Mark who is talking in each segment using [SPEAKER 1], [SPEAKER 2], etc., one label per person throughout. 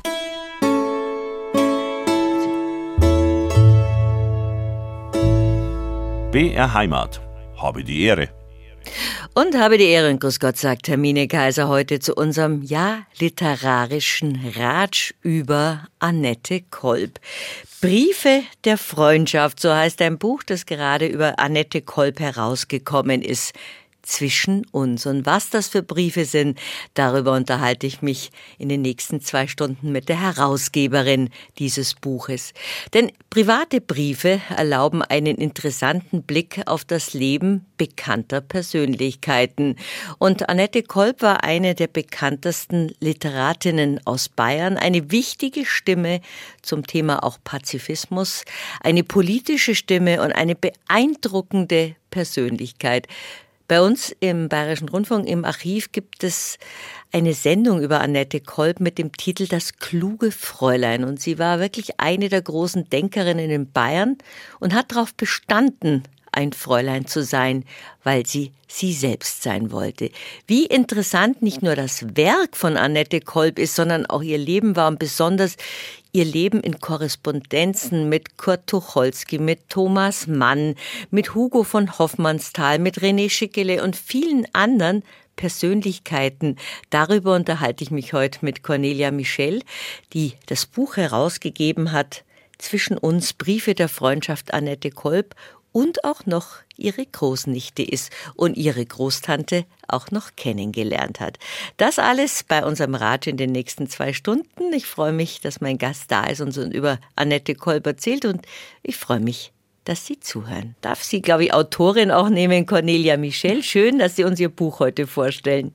[SPEAKER 1] BR Heimat. Habe die Ehre.
[SPEAKER 2] Und habe die Ehre, grüß Gott, sagt Hermine Kaiser heute zu unserem, literarischen Ratsch über Annette Kolb. Briefe der Freundschaft, so heißt ein Buch, das gerade über Annette Kolb herausgekommen ist. Zwischen uns. Und was das für Briefe sind, darüber unterhalte ich mich in den nächsten 2 Stunden mit der Herausgeberin dieses Buches. Denn private Briefe erlauben einen interessanten Blick auf das Leben bekannter Persönlichkeiten. Und Annette Kolb war eine der bekanntesten Literatinnen aus Bayern, eine wichtige Stimme zum Thema auch Pazifismus, eine politische Stimme und eine beeindruckende Persönlichkeit. Bei uns im Bayerischen Rundfunk im Archiv gibt es eine Sendung über Annette Kolb mit dem Titel Das kluge Fräulein. Und sie war wirklich eine der großen Denkerinnen in Bayern und hat darauf bestanden, ein Fräulein zu sein, weil sie selbst sein wollte. Wie interessant nicht nur das Werk von Annette Kolb ist, sondern auch ihr Leben war und besonders ihr Leben in Korrespondenzen mit Kurt Tucholsky, mit Thomas Mann, mit Hugo von Hofmannsthal, mit René Schickele und vielen anderen Persönlichkeiten. Darüber unterhalte ich mich heute mit Cornelia Michel, die das Buch herausgegeben hat, Zwischen uns, Briefe der Freundschaft Annette Kolb, und auch noch ihre Großnichte ist und ihre Großtante auch noch kennengelernt hat. Das alles bei unserem Rat in den nächsten 2 Stunden. Ich freue mich, dass mein Gast da ist und uns über Annette Kolb erzählt und ich freue mich, dass Sie zuhören. Darf Sie, glaube ich, Autorin auch nehmen, Cornelia Michel. Schön, dass Sie uns Ihr Buch heute vorstellen.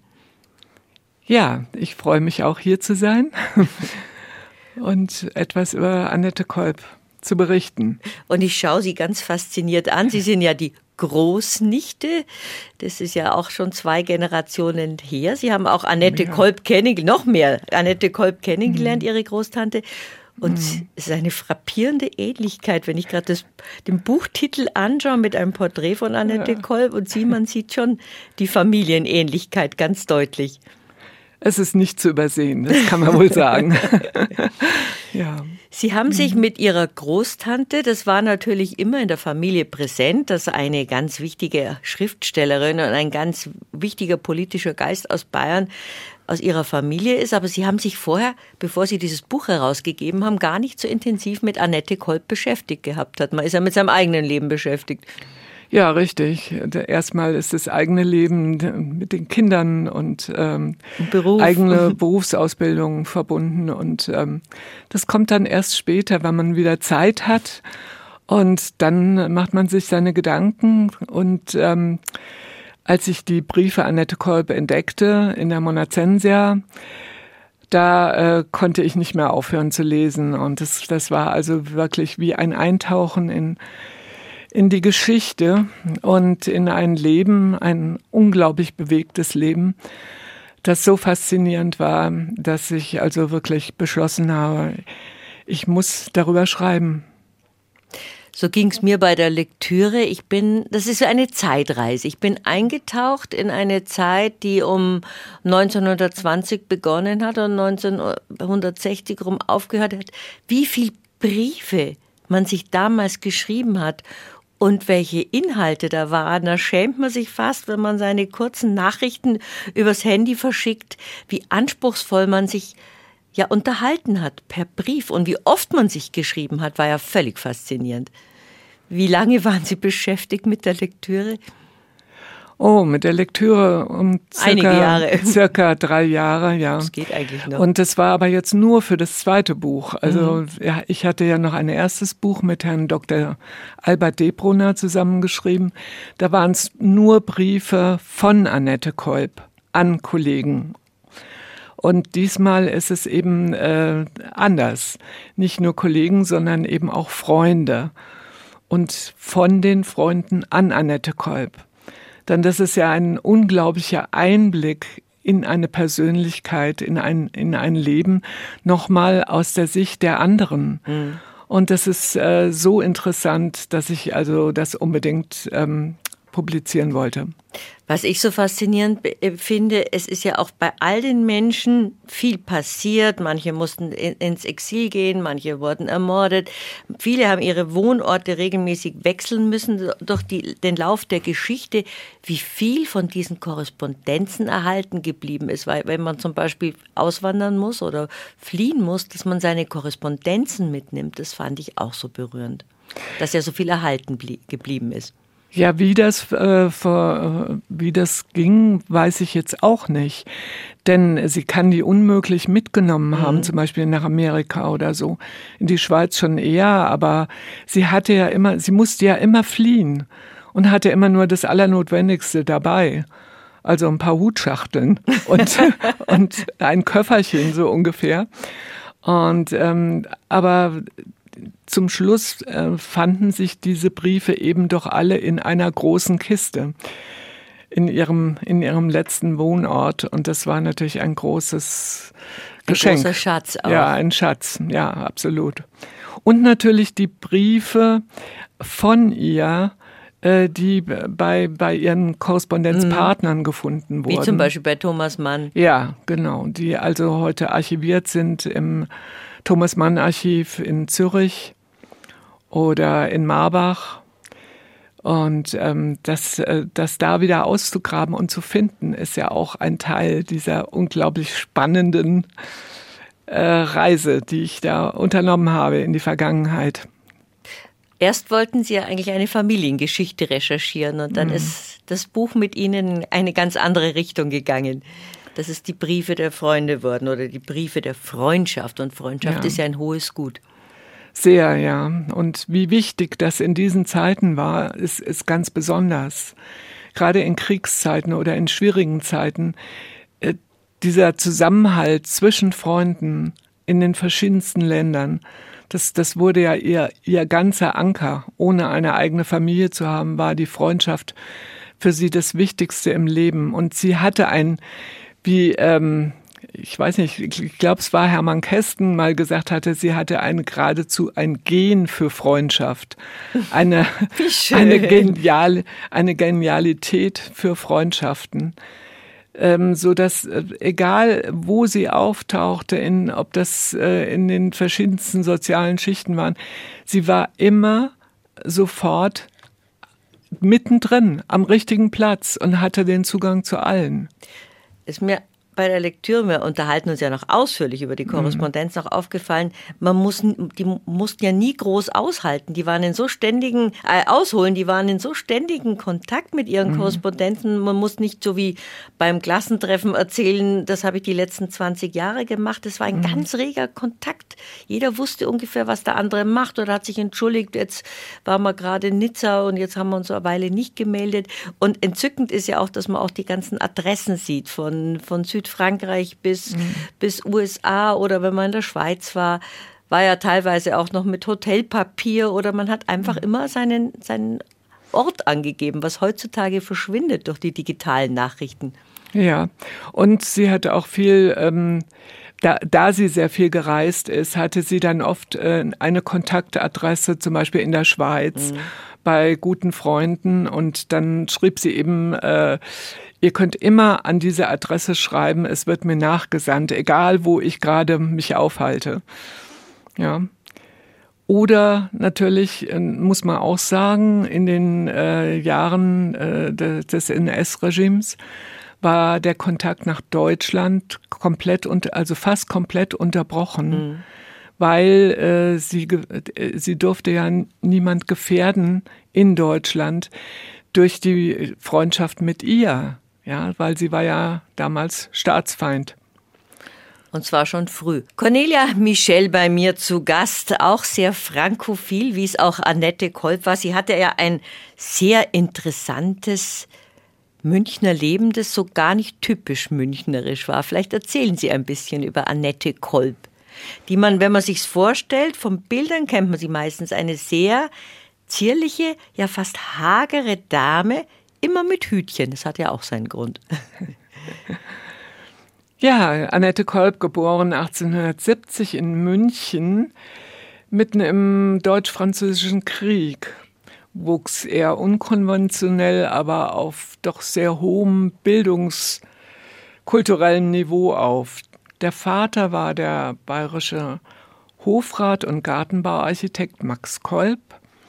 [SPEAKER 3] Ja, ich freue mich auch hier zu sein und etwas über Annette Kolb zu berichten.
[SPEAKER 2] Und ich schaue Sie ganz fasziniert an. Sie sind ja die Großnichte. Das ist ja auch schon 2 Generationen her. Sie haben auch Annette Kolb kennengelernt, Ihre Großtante. Und es ist eine frappierende Ähnlichkeit, wenn ich gerade den Buchtitel anschaue mit einem Porträt von Annette Kolb und man sieht schon die Familienähnlichkeit ganz deutlich.
[SPEAKER 3] Es ist nicht zu übersehen, das kann man wohl sagen. Ja.
[SPEAKER 2] Sie haben sich mit Ihrer Großtante, das war natürlich immer in der Familie präsent, dass eine ganz wichtige Schriftstellerin und ein ganz wichtiger politischer Geist aus Bayern aus Ihrer Familie ist. Aber Sie haben sich vorher, bevor Sie dieses Buch herausgegeben haben, gar nicht so intensiv mit Annette Kolb beschäftigt gehabt. Man ist ja mit seinem eigenen Leben beschäftigt.
[SPEAKER 3] Ja, richtig. Erstmal ist das eigene Leben mit den Kindern und eigene Berufsausbildung verbunden. Und das kommt dann erst später, wenn man wieder Zeit hat. Und dann macht man sich seine Gedanken. Und als ich die Briefe Annette Kolb entdeckte in der Monacensia, da konnte ich nicht mehr aufhören zu lesen. Und das war also wirklich wie ein Eintauchen in die Geschichte und in ein Leben, ein unglaublich bewegtes Leben, das so faszinierend war, dass ich also wirklich beschlossen habe, ich muss darüber schreiben.
[SPEAKER 2] So ging es mir bei der Lektüre. Das ist eine Zeitreise. Ich bin eingetaucht in eine Zeit, die um 1920 begonnen hat und 1960 rum aufgehört hat. Wie viele Briefe man sich damals geschrieben hat und welche Inhalte da waren, da schämt man sich fast, wenn man seine kurzen Nachrichten übers Handy verschickt, wie anspruchsvoll man sich unterhalten hat per Brief und wie oft man sich geschrieben hat, war ja völlig faszinierend. Wie lange waren Sie beschäftigt mit der Lektüre?
[SPEAKER 3] Oh, mit der Lektüre circa 3 Jahre, ja.
[SPEAKER 2] Das geht eigentlich noch.
[SPEAKER 3] Und das war aber jetzt nur für das 2. Buch. Also ich hatte ja noch ein erstes Buch mit Herrn Dr. Albert Debrunner zusammengeschrieben. Da waren es nur Briefe von Annette Kolb an Kollegen. Und diesmal ist es eben anders. Nicht nur Kollegen, sondern eben auch Freunde. Und von den Freunden an Annette Kolb. Denn das ist ja ein unglaublicher Einblick in eine Persönlichkeit, in ein Leben, nochmal aus der Sicht der anderen. Und das ist so interessant, dass ich also das unbedingt publizieren wollte.
[SPEAKER 2] Was ich so faszinierend finde, es ist ja auch bei all den Menschen viel passiert. Manche mussten ins Exil gehen, manche wurden ermordet. Viele haben ihre Wohnorte regelmäßig wechseln müssen durch den Lauf der Geschichte. Wie viel von diesen Korrespondenzen erhalten geblieben ist, weil wenn man zum Beispiel auswandern muss oder fliehen muss, dass man seine Korrespondenzen mitnimmt, das fand ich auch so berührend, dass ja so viel erhalten geblieben ist.
[SPEAKER 3] Ja, wie das ging, weiß ich jetzt auch nicht. Denn sie kann die unmöglich mitgenommen haben, zum Beispiel nach Amerika oder so. In die Schweiz schon eher, aber sie musste ja immer fliehen und hatte immer nur das Allernotwendigste dabei. Also ein paar Hutschachteln und ein Köfferchen so ungefähr. Und aber zum Schluss fanden sich diese Briefe eben doch alle in einer großen Kiste in ihrem letzten Wohnort. Und das war natürlich ein großes Geschenk.
[SPEAKER 2] Ein großer Schatz auch.
[SPEAKER 3] Ja, ein Schatz, ja, absolut. Und natürlich die Briefe von ihr, die bei ihren Korrespondenzpartnern gefunden wurden.
[SPEAKER 2] Wie zum Beispiel bei Thomas Mann.
[SPEAKER 3] Ja, genau. Die also heute archiviert sind im Thomas-Mann-Archiv in Zürich oder in Marbach. Und das da wieder auszugraben und zu finden, ist ja auch ein Teil dieser unglaublich spannenden Reise, die ich da unternommen habe in die Vergangenheit.
[SPEAKER 2] Erst wollten Sie ja eigentlich eine Familiengeschichte recherchieren und dann ist das Buch mit Ihnen in eine ganz andere Richtung gegangen. Das ist die Briefe der Freunde wurden oder die Briefe der Freundschaft. Und Freundschaft ist ja ein hohes Gut.
[SPEAKER 3] Sehr, ja. Und wie wichtig das in diesen Zeiten war, ist ganz besonders. Gerade in Kriegszeiten oder in schwierigen Zeiten, dieser Zusammenhalt zwischen Freunden in den verschiedensten Ländern, das wurde ja ihr ganzer Anker. Ohne eine eigene Familie zu haben, war die Freundschaft für sie das Wichtigste im Leben. Und sie hatte ich weiß nicht, ich glaube, es war Hermann Kästen mal gesagt hatte, sie hatte geradezu ein Gen für Freundschaft. Eine Genialität für Freundschaften. So dass egal wo sie auftauchte, ob das in den verschiedensten sozialen Schichten waren, sie war immer sofort mittendrin am richtigen Platz und hatte den Zugang zu allen.
[SPEAKER 2] Ist mir bei der Lektüre, wir unterhalten uns ja noch ausführlich über die Korrespondenz, noch aufgefallen, die mussten ja nie groß aushalten. Die waren in so ständigen, die waren in so ständigen Kontakt mit ihren Korrespondenzen. Man muss nicht so wie beim Klassentreffen erzählen, das habe ich die letzten 20 Jahre gemacht. Das war ein ganz reger Kontakt. Jeder wusste ungefähr, was der andere macht oder hat sich entschuldigt. Jetzt waren wir gerade in Nizza und jetzt haben wir uns eine Weile nicht gemeldet. Und entzückend ist ja auch, dass man auch die ganzen Adressen sieht, von Südfrankreich bis USA oder wenn man in der Schweiz war ja teilweise auch noch mit Hotelpapier oder man hat einfach immer seinen Ort angegeben, was heutzutage verschwindet durch die digitalen Nachrichten.
[SPEAKER 3] Ja, und sie hatte auch viel, da sie sehr viel gereist ist, hatte sie dann oft eine Kontaktadresse, zum Beispiel in der Schweiz, bei guten Freunden und dann schrieb sie eben, ihr könnt immer an diese Adresse schreiben, es wird mir nachgesandt, egal wo ich gerade mich aufhalte. Ja. Oder natürlich muss man auch sagen, in den Jahren des NS-Regimes war der Kontakt nach Deutschland fast komplett unterbrochen, weil sie durfte ja niemand gefährden in Deutschland durch die Freundschaft mit ihr. Ja, weil sie war ja damals Staatsfeind.
[SPEAKER 2] Und zwar schon früh. Cornelia Michel bei mir zu Gast, auch sehr frankophil, wie es auch Annette Kolb war. Sie hatte ja ein sehr interessantes Münchner Leben, das so gar nicht typisch münchnerisch war. Vielleicht erzählen Sie ein bisschen über Annette Kolb, die man, wenn man sich's vorstellt, von Bildern kennt man sie meistens, eine sehr zierliche, ja fast hagere Dame, immer mit Hütchen. Das hat ja auch seinen Grund.
[SPEAKER 3] Ja, Annette Kolb, geboren 1870 in München, mitten im Deutsch-Französischen Krieg, wuchs eher unkonventionell, aber auf doch sehr hohem bildungskulturellen Niveau auf. Der Vater war der bayerische Hofrat und Gartenbauarchitekt Max Kolb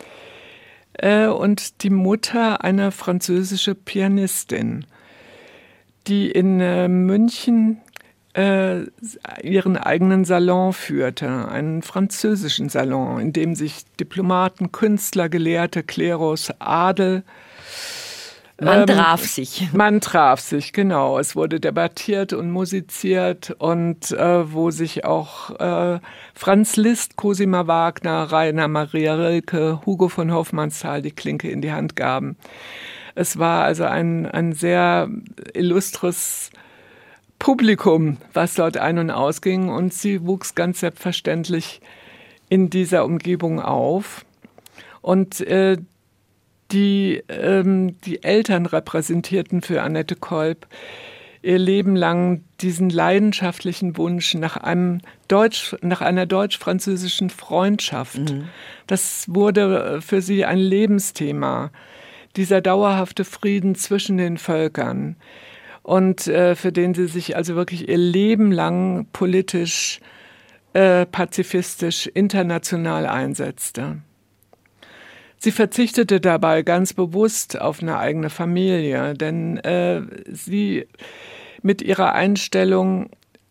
[SPEAKER 3] und die Mutter eine französische Pianistin, die in München ihren eigenen Salon führte, einen französischen Salon, in dem sich Diplomaten, Künstler, Gelehrte, Klerus, Adel.
[SPEAKER 2] Man traf sich.
[SPEAKER 3] Man traf sich, genau. Es wurde debattiert und musiziert und wo sich auch Franz Liszt, Cosima Wagner, Rainer Maria Rilke, Hugo von Hofmannsthal die Klinke in die Hand gaben. Es war also ein sehr illustres Publikum, was dort ein- und ausging, und sie wuchs ganz selbstverständlich in dieser Umgebung auf. Und die Eltern repräsentierten für Annette Kolb ihr Leben lang diesen leidenschaftlichen Wunsch nach einer deutsch-französischen Freundschaft. Mhm. Das wurde für sie ein Lebensthema, dieser dauerhafte Frieden zwischen den Völkern. Und für den sie sich also wirklich ihr Leben lang politisch, pazifistisch, international einsetzte. Sie verzichtete dabei ganz bewusst auf eine eigene Familie, denn sie mit ihrer Einstellung,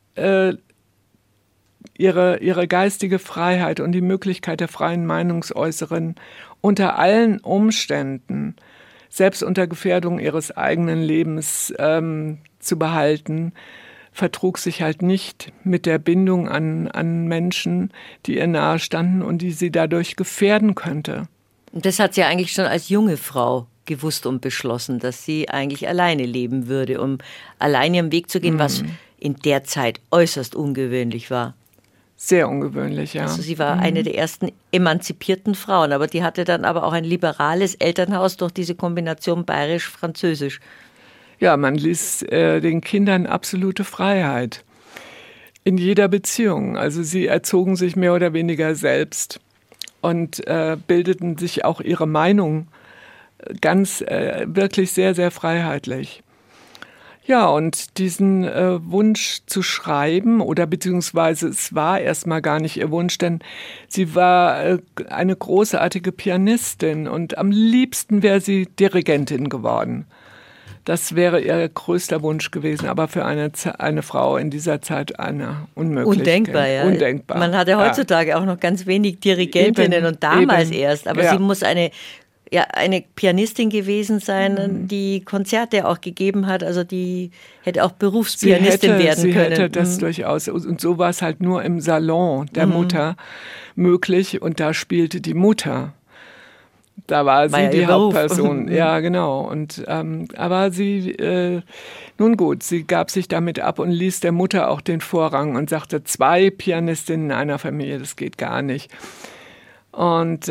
[SPEAKER 3] ihre geistige Freiheit und die Möglichkeit der freien Meinungsäußerung unter allen Umständen, selbst unter Gefährdung ihres eigenen Lebens zu behalten, vertrug sich halt nicht mit der Bindung an Menschen, die ihr nahestanden und die sie dadurch gefährden könnte.
[SPEAKER 2] Das hat sie eigentlich schon als junge Frau gewusst und beschlossen, dass sie eigentlich alleine leben würde, um allein ihren Weg zu gehen, was in der Zeit äußerst ungewöhnlich war.
[SPEAKER 3] Sehr ungewöhnlich, ja.
[SPEAKER 2] Also sie war eine der ersten emanzipierten Frauen, aber die hatte dann aber auch ein liberales Elternhaus durch diese Kombination bayerisch-französisch.
[SPEAKER 3] Ja, man ließ den Kindern absolute Freiheit in jeder Beziehung. Also sie erzogen sich mehr oder weniger selbst und bildeten sich auch ihre Meinung ganz wirklich sehr, sehr freiheitlich. Ja, und diesen Wunsch zu schreiben, oder beziehungsweise es war erstmal gar nicht ihr Wunsch, denn sie war eine großartige Pianistin und am liebsten wäre sie Dirigentin geworden. Das wäre ihr größter Wunsch gewesen, aber für eine Frau in dieser Zeit eine Unmöglichkeit.
[SPEAKER 2] Undenkbar, ja.
[SPEAKER 3] Undenkbar.
[SPEAKER 2] Man hatte heutzutage auch noch ganz wenig Dirigentinnen und damals erst, aber sie muss eine Pianistin gewesen sein, die Konzerte auch gegeben hat, also die hätte auch Berufspianistin werden können.
[SPEAKER 3] Sie hätte das durchaus, und so war es halt nur im Salon der Mutter möglich, und da spielte die Mutter. Da war sie die Hauptperson. Ja, genau. Und aber sie, nun gut, sie gab sich damit ab und ließ der Mutter auch den Vorrang und sagte, 2 Pianistinnen in einer Familie, das geht gar nicht. Und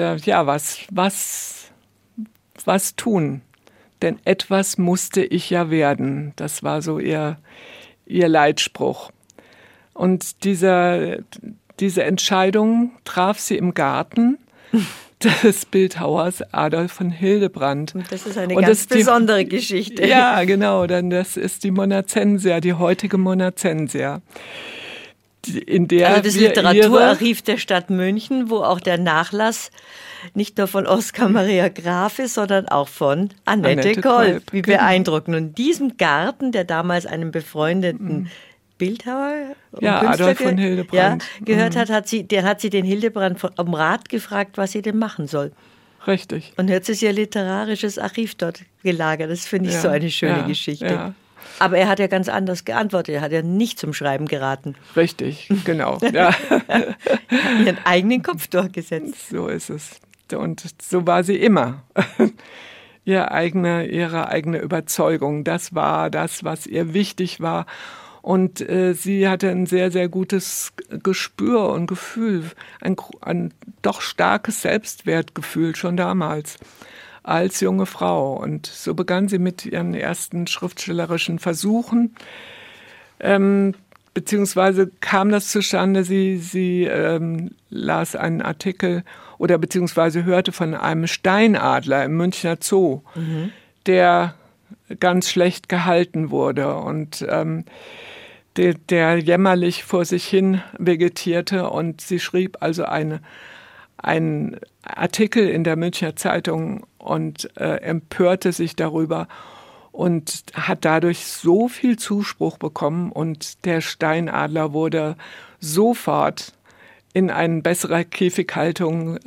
[SPEAKER 3] was tun? Denn etwas musste ich ja werden. Das war so ihr Leitspruch. Und diese Entscheidung traf sie im Garten des Bildhauers Adolf von Hildebrand.
[SPEAKER 2] Und das ist eine ganz besondere Geschichte.
[SPEAKER 3] Ja, genau, denn das ist die Monacensia, die heutige Monacensia.
[SPEAKER 2] Also das Literaturarchiv der Stadt München, wo auch der Nachlass nicht nur von Oskar Maria Graf ist, sondern auch von Annette Kolb. Wie beeindruckend. Und in diesem Garten, der damals einem befreundeten Bildhauer und Künstler
[SPEAKER 3] Adolf von Hildebrand
[SPEAKER 2] gehört hat sie den Hildebrand um Rat gefragt, was sie denn machen soll.
[SPEAKER 3] Richtig.
[SPEAKER 2] Und jetzt ist ihr literarisches Archiv dort gelagert. Das finde ich so eine schöne Geschichte. Ja. Aber er hat ja ganz anders geantwortet. Er hat ja nicht zum Schreiben geraten.
[SPEAKER 3] Richtig, genau. Ja.
[SPEAKER 2] Ihren eigenen Kopf durchgesetzt.
[SPEAKER 3] So ist es. Und so war sie immer. Ihre eigene Überzeugung. Das war das, was ihr wichtig war. Und sie hatte ein sehr, sehr gutes Gespür und Gefühl, ein doch starkes Selbstwertgefühl schon damals als junge Frau. Und so begann sie mit ihren ersten schriftstellerischen Versuchen. beziehungsweise kam das zustande, sie las einen Artikel oder beziehungsweise hörte von einem Steinadler im Münchner Zoo, der ganz schlecht gehalten wurde und der jämmerlich vor sich hin vegetierte. Und sie schrieb also einen Artikel in der Münchner Zeitung und empörte sich darüber und hat dadurch so viel Zuspruch bekommen. Und der Steinadler wurde sofort in eine bessere Käfighaltung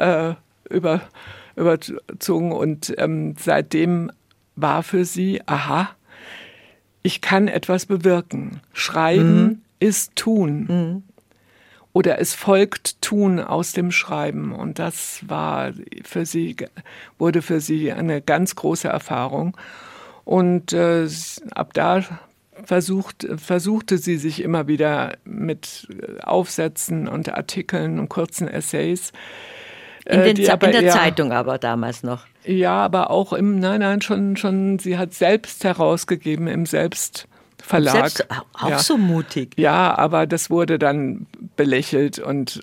[SPEAKER 3] überzogen. Und seitdem war für sie, aha, ich kann etwas bewirken. Schreiben ist Tun. Oder es folgt Tun aus dem Schreiben. Und das wurde für sie eine ganz große Erfahrung. Und ab da versuchte sie sich immer wieder mit Aufsätzen und Artikeln und kurzen Essays.
[SPEAKER 2] In der Zeitung aber damals noch.
[SPEAKER 3] Ja, aber auch schon, sie hat selbst herausgegeben im Selbstverlag.
[SPEAKER 2] Auch so mutig.
[SPEAKER 3] Ja, aber das wurde dann belächelt und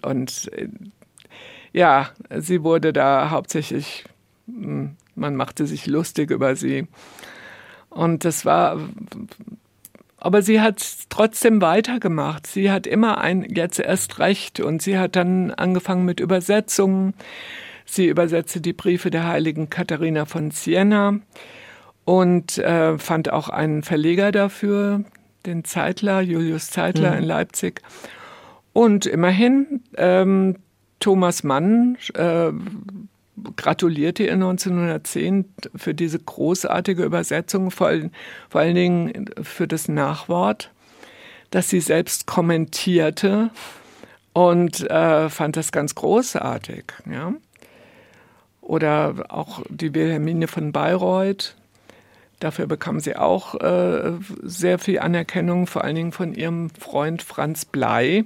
[SPEAKER 3] ja, sie wurde da hauptsächlich, man machte sich lustig über sie. Und aber sie hat trotzdem weitergemacht. Sie hat immer jetzt erst recht. Und sie hat dann angefangen mit Übersetzungen. Sie übersetzte die Briefe der heiligen Katharina von Siena und fand auch einen Verleger dafür, den Zeitler, Julius Zeitler in Leipzig. Und immerhin, Thomas Mann gratulierte ihr 1910 für diese großartige Übersetzung, vor allen Dingen für das Nachwort, das sie selbst kommentierte und fand das ganz großartig. Ja? Oder auch die Wilhelmine von Bayreuth, dafür bekam sie auch sehr viel Anerkennung, vor allen Dingen von ihrem Freund Franz Blei,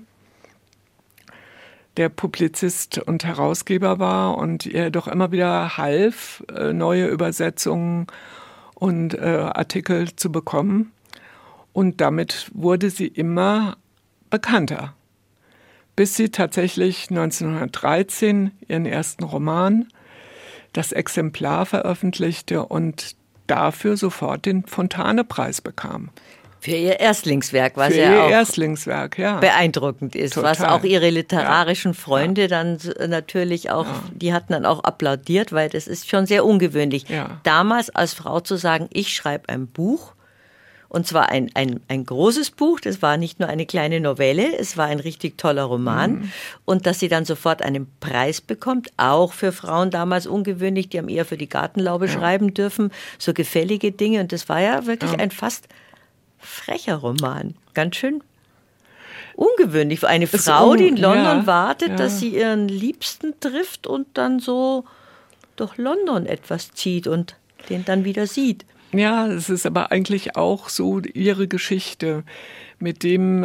[SPEAKER 3] der Publizist und Herausgeber war und ihr doch immer wieder half, neue Übersetzungen und Artikel zu bekommen. Und damit wurde sie immer bekannter, bis sie tatsächlich 1913 ihren ersten Roman, das Exemplar, veröffentlichte und dafür sofort den Fontane-Preis bekam.
[SPEAKER 2] Für ihr Erstlingswerk, was
[SPEAKER 3] ja
[SPEAKER 2] beeindruckend ist. Total. Was auch ihre literarischen Freunde dann natürlich auch, die hatten dann auch applaudiert, weil das ist schon sehr ungewöhnlich. Ja. Damals als Frau zu sagen, ich schreibe ein Buch, und zwar ein großes Buch, das war nicht nur eine kleine Novelle, es war ein richtig toller Roman. Und dass sie dann sofort einen Preis bekommt, auch für Frauen damals ungewöhnlich, die haben eher für die Gartenlaube schreiben dürfen, so gefällige Dinge. Und das war ja wirklich ein fast frecher Roman. Ganz schön ungewöhnlich für eine Frau, die in London wartet, dass sie ihren Liebsten trifft und dann so durch London etwas zieht und den dann wieder sieht.
[SPEAKER 3] Ja, es ist aber eigentlich auch so ihre Geschichte mit dem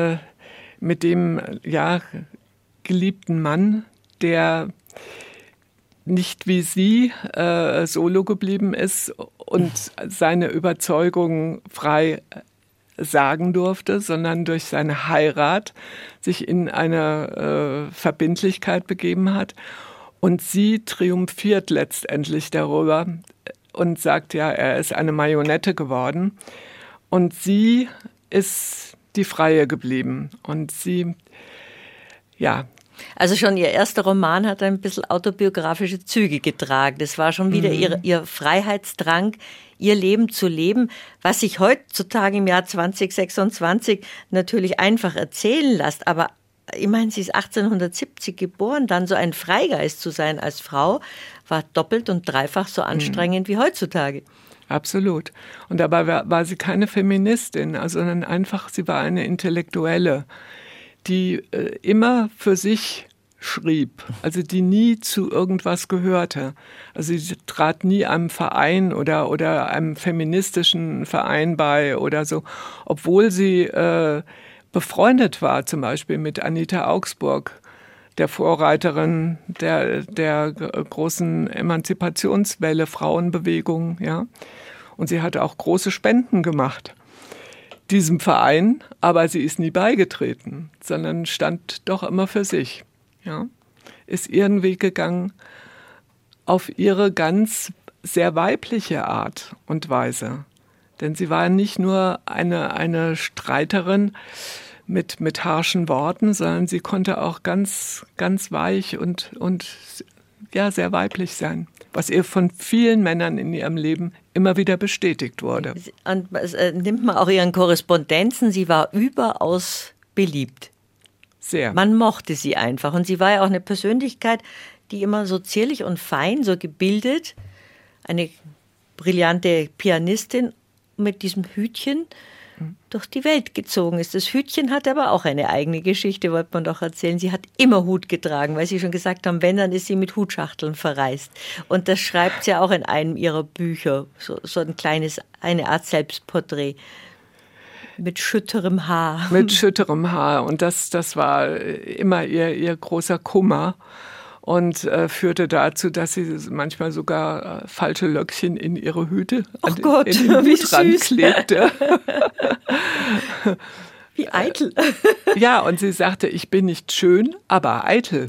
[SPEAKER 3] geliebten Mann, der nicht wie sie solo geblieben ist und seine Überzeugungen frei sagen durfte, sondern durch seine Heirat sich in eine Verbindlichkeit begeben hat. Und sie triumphiert letztendlich darüber und sagt, ja, er ist eine Marionette geworden. Und sie ist die Freie geblieben. Und sie, ja.
[SPEAKER 2] Also schon ihr erster Roman hat ein bisschen autobiografische Züge getragen. Das war schon wieder ihr Freiheitsdrang, ihr Leben zu leben, was sich heutzutage im Jahr 2026 natürlich einfach erzählen lässt. Aber ich meine, sie ist 1870 geboren, dann so ein Freigeist zu sein als Frau, war doppelt und dreifach so anstrengend wie heutzutage.
[SPEAKER 3] Absolut. Und dabei war sie keine Feministin, sondern einfach, sie war eine Intellektuelle, die immer für sich schrieb, also die nie zu irgendwas gehörte. Also sie trat nie einem Verein oder einem feministischen Verein bei oder so, obwohl sie befreundet war zum Beispiel mit Anita Augsburg, der Vorreiterin der großen Emanzipationswelle, Frauenbewegung, ja. Und sie hatte auch große Spenden gemacht. diesem Verein, aber sie ist nie beigetreten, sondern stand doch immer für sich. Ja? Ist ihren Weg gegangen auf ihre ganz sehr weibliche Art und Weise. Denn sie war nicht nur eine Streiterin mit harschen Worten, sondern sie konnte auch ganz, ganz weich und ja, sehr weiblich sein, was ihr von vielen Männern in ihrem Leben immer wieder bestätigt wurde.
[SPEAKER 2] Und nimmt man auch ihren Korrespondenzen, sie war überaus beliebt.
[SPEAKER 3] Sehr.
[SPEAKER 2] Man mochte sie einfach. Und sie war ja auch eine Persönlichkeit, die immer so zierlich und fein, so gebildet, eine brillante Pianistin mit diesem Hütchen durch die Welt gezogen ist. Das Hütchen hat aber auch eine eigene Geschichte, wollte man doch erzählen. Sie hat immer Hut getragen, weil Sie schon gesagt haben, wenn, dann ist sie mit Hutschachteln verreist. Und das schreibt sie auch in einem ihrer Bücher, so eine Art Selbstporträt. Mit schütterem Haar.
[SPEAKER 3] Mit schütterem Haar. Und das war immer ihr großer Kummer. Und führte dazu, dass sie manchmal sogar falsche Löckchen in ihre Hüte in den Hut ranklebte.
[SPEAKER 2] Wie eitel.
[SPEAKER 3] Ja, und sie sagte, ich bin nicht schön, aber eitel.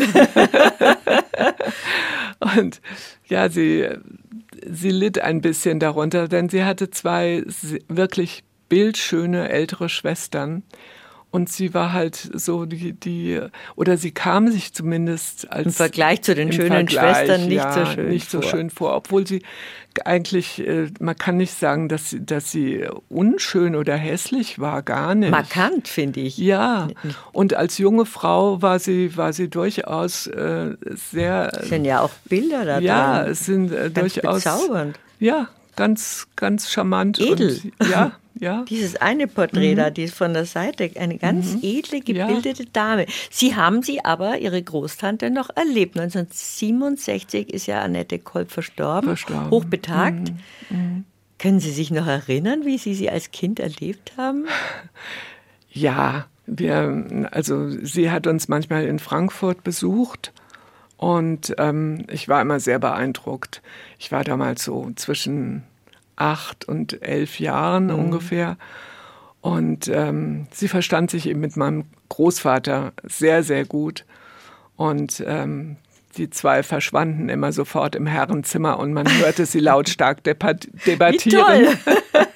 [SPEAKER 3] Und ja, sie litt ein bisschen darunter, denn sie hatte 2 wirklich bildschöne ältere Schwestern. Und sie war halt so oder sie kam sich zumindest als...
[SPEAKER 2] Im Vergleich zu den schönen Schwestern nicht so schön vor.
[SPEAKER 3] Obwohl sie eigentlich, man kann nicht sagen, dass sie unschön oder hässlich war, gar nicht.
[SPEAKER 2] Markant, finde ich.
[SPEAKER 3] Ja, und als junge Frau war sie durchaus sehr...
[SPEAKER 2] Es sind ja auch Bilder da drin.
[SPEAKER 3] Ja, es sind
[SPEAKER 2] ganz
[SPEAKER 3] durchaus...
[SPEAKER 2] bezaubernd.
[SPEAKER 3] Ja, ganz, ganz charmant.
[SPEAKER 2] Edel.
[SPEAKER 3] Und, ja. Ja.
[SPEAKER 2] Dieses eine Porträt da, die ist von der Seite, eine ganz edle, gebildete Dame. Sie haben sie aber, ihre Großtante, noch erlebt. 1967 ist ja Annette Kolb verstorben. Hochbetagt. Können Sie sich noch erinnern, wie Sie sie als Kind erlebt haben?
[SPEAKER 3] Ja, sie hat uns manchmal in Frankfurt besucht. Und ich war immer sehr beeindruckt. Ich war damals so zwischen 8 und 11 Jahren ungefähr. Und sie verstand sich eben mit meinem Großvater sehr, sehr gut. Und die 2 verschwanden immer sofort im Herrenzimmer und man hörte sie lautstark debattieren.
[SPEAKER 2] Wie toll.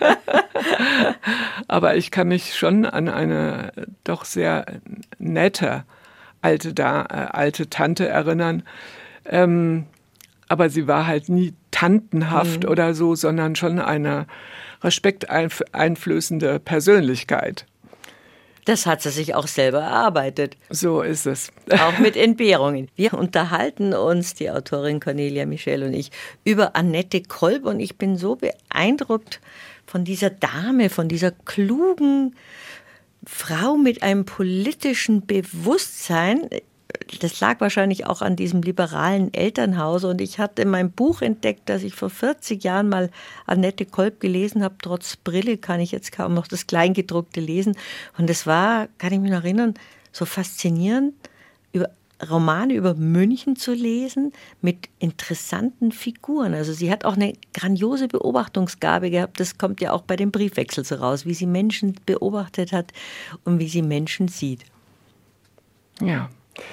[SPEAKER 3] Aber ich kann mich schon an eine doch sehr nette alte Tante erinnern. Aber sie war halt nie tantenhaft oder so, sondern schon eine respekteinflößende Persönlichkeit.
[SPEAKER 2] Das hat sie sich auch selber erarbeitet.
[SPEAKER 3] So ist es.
[SPEAKER 2] Auch mit Entbehrungen. Wir unterhalten uns, die Autorin Cornelia Michel und ich, über Annette Kolb. Und ich bin so beeindruckt von dieser Dame, von dieser klugen Frau mit einem politischen Bewusstsein. Das lag wahrscheinlich auch an diesem liberalen Elternhaus. Und ich hatte in meinem Buch entdeckt, dass ich vor 40 Jahren mal Annette Kolb gelesen habe. Trotz Brille kann ich jetzt kaum noch das Kleingedruckte lesen. Und es war, kann ich mich noch erinnern, so faszinierend, Romane über München zu lesen mit interessanten Figuren. Also sie hat auch eine grandiose Beobachtungsgabe gehabt. Das kommt ja auch bei dem Briefwechsel so raus, wie sie Menschen beobachtet hat und wie sie Menschen sieht.
[SPEAKER 3] Ja.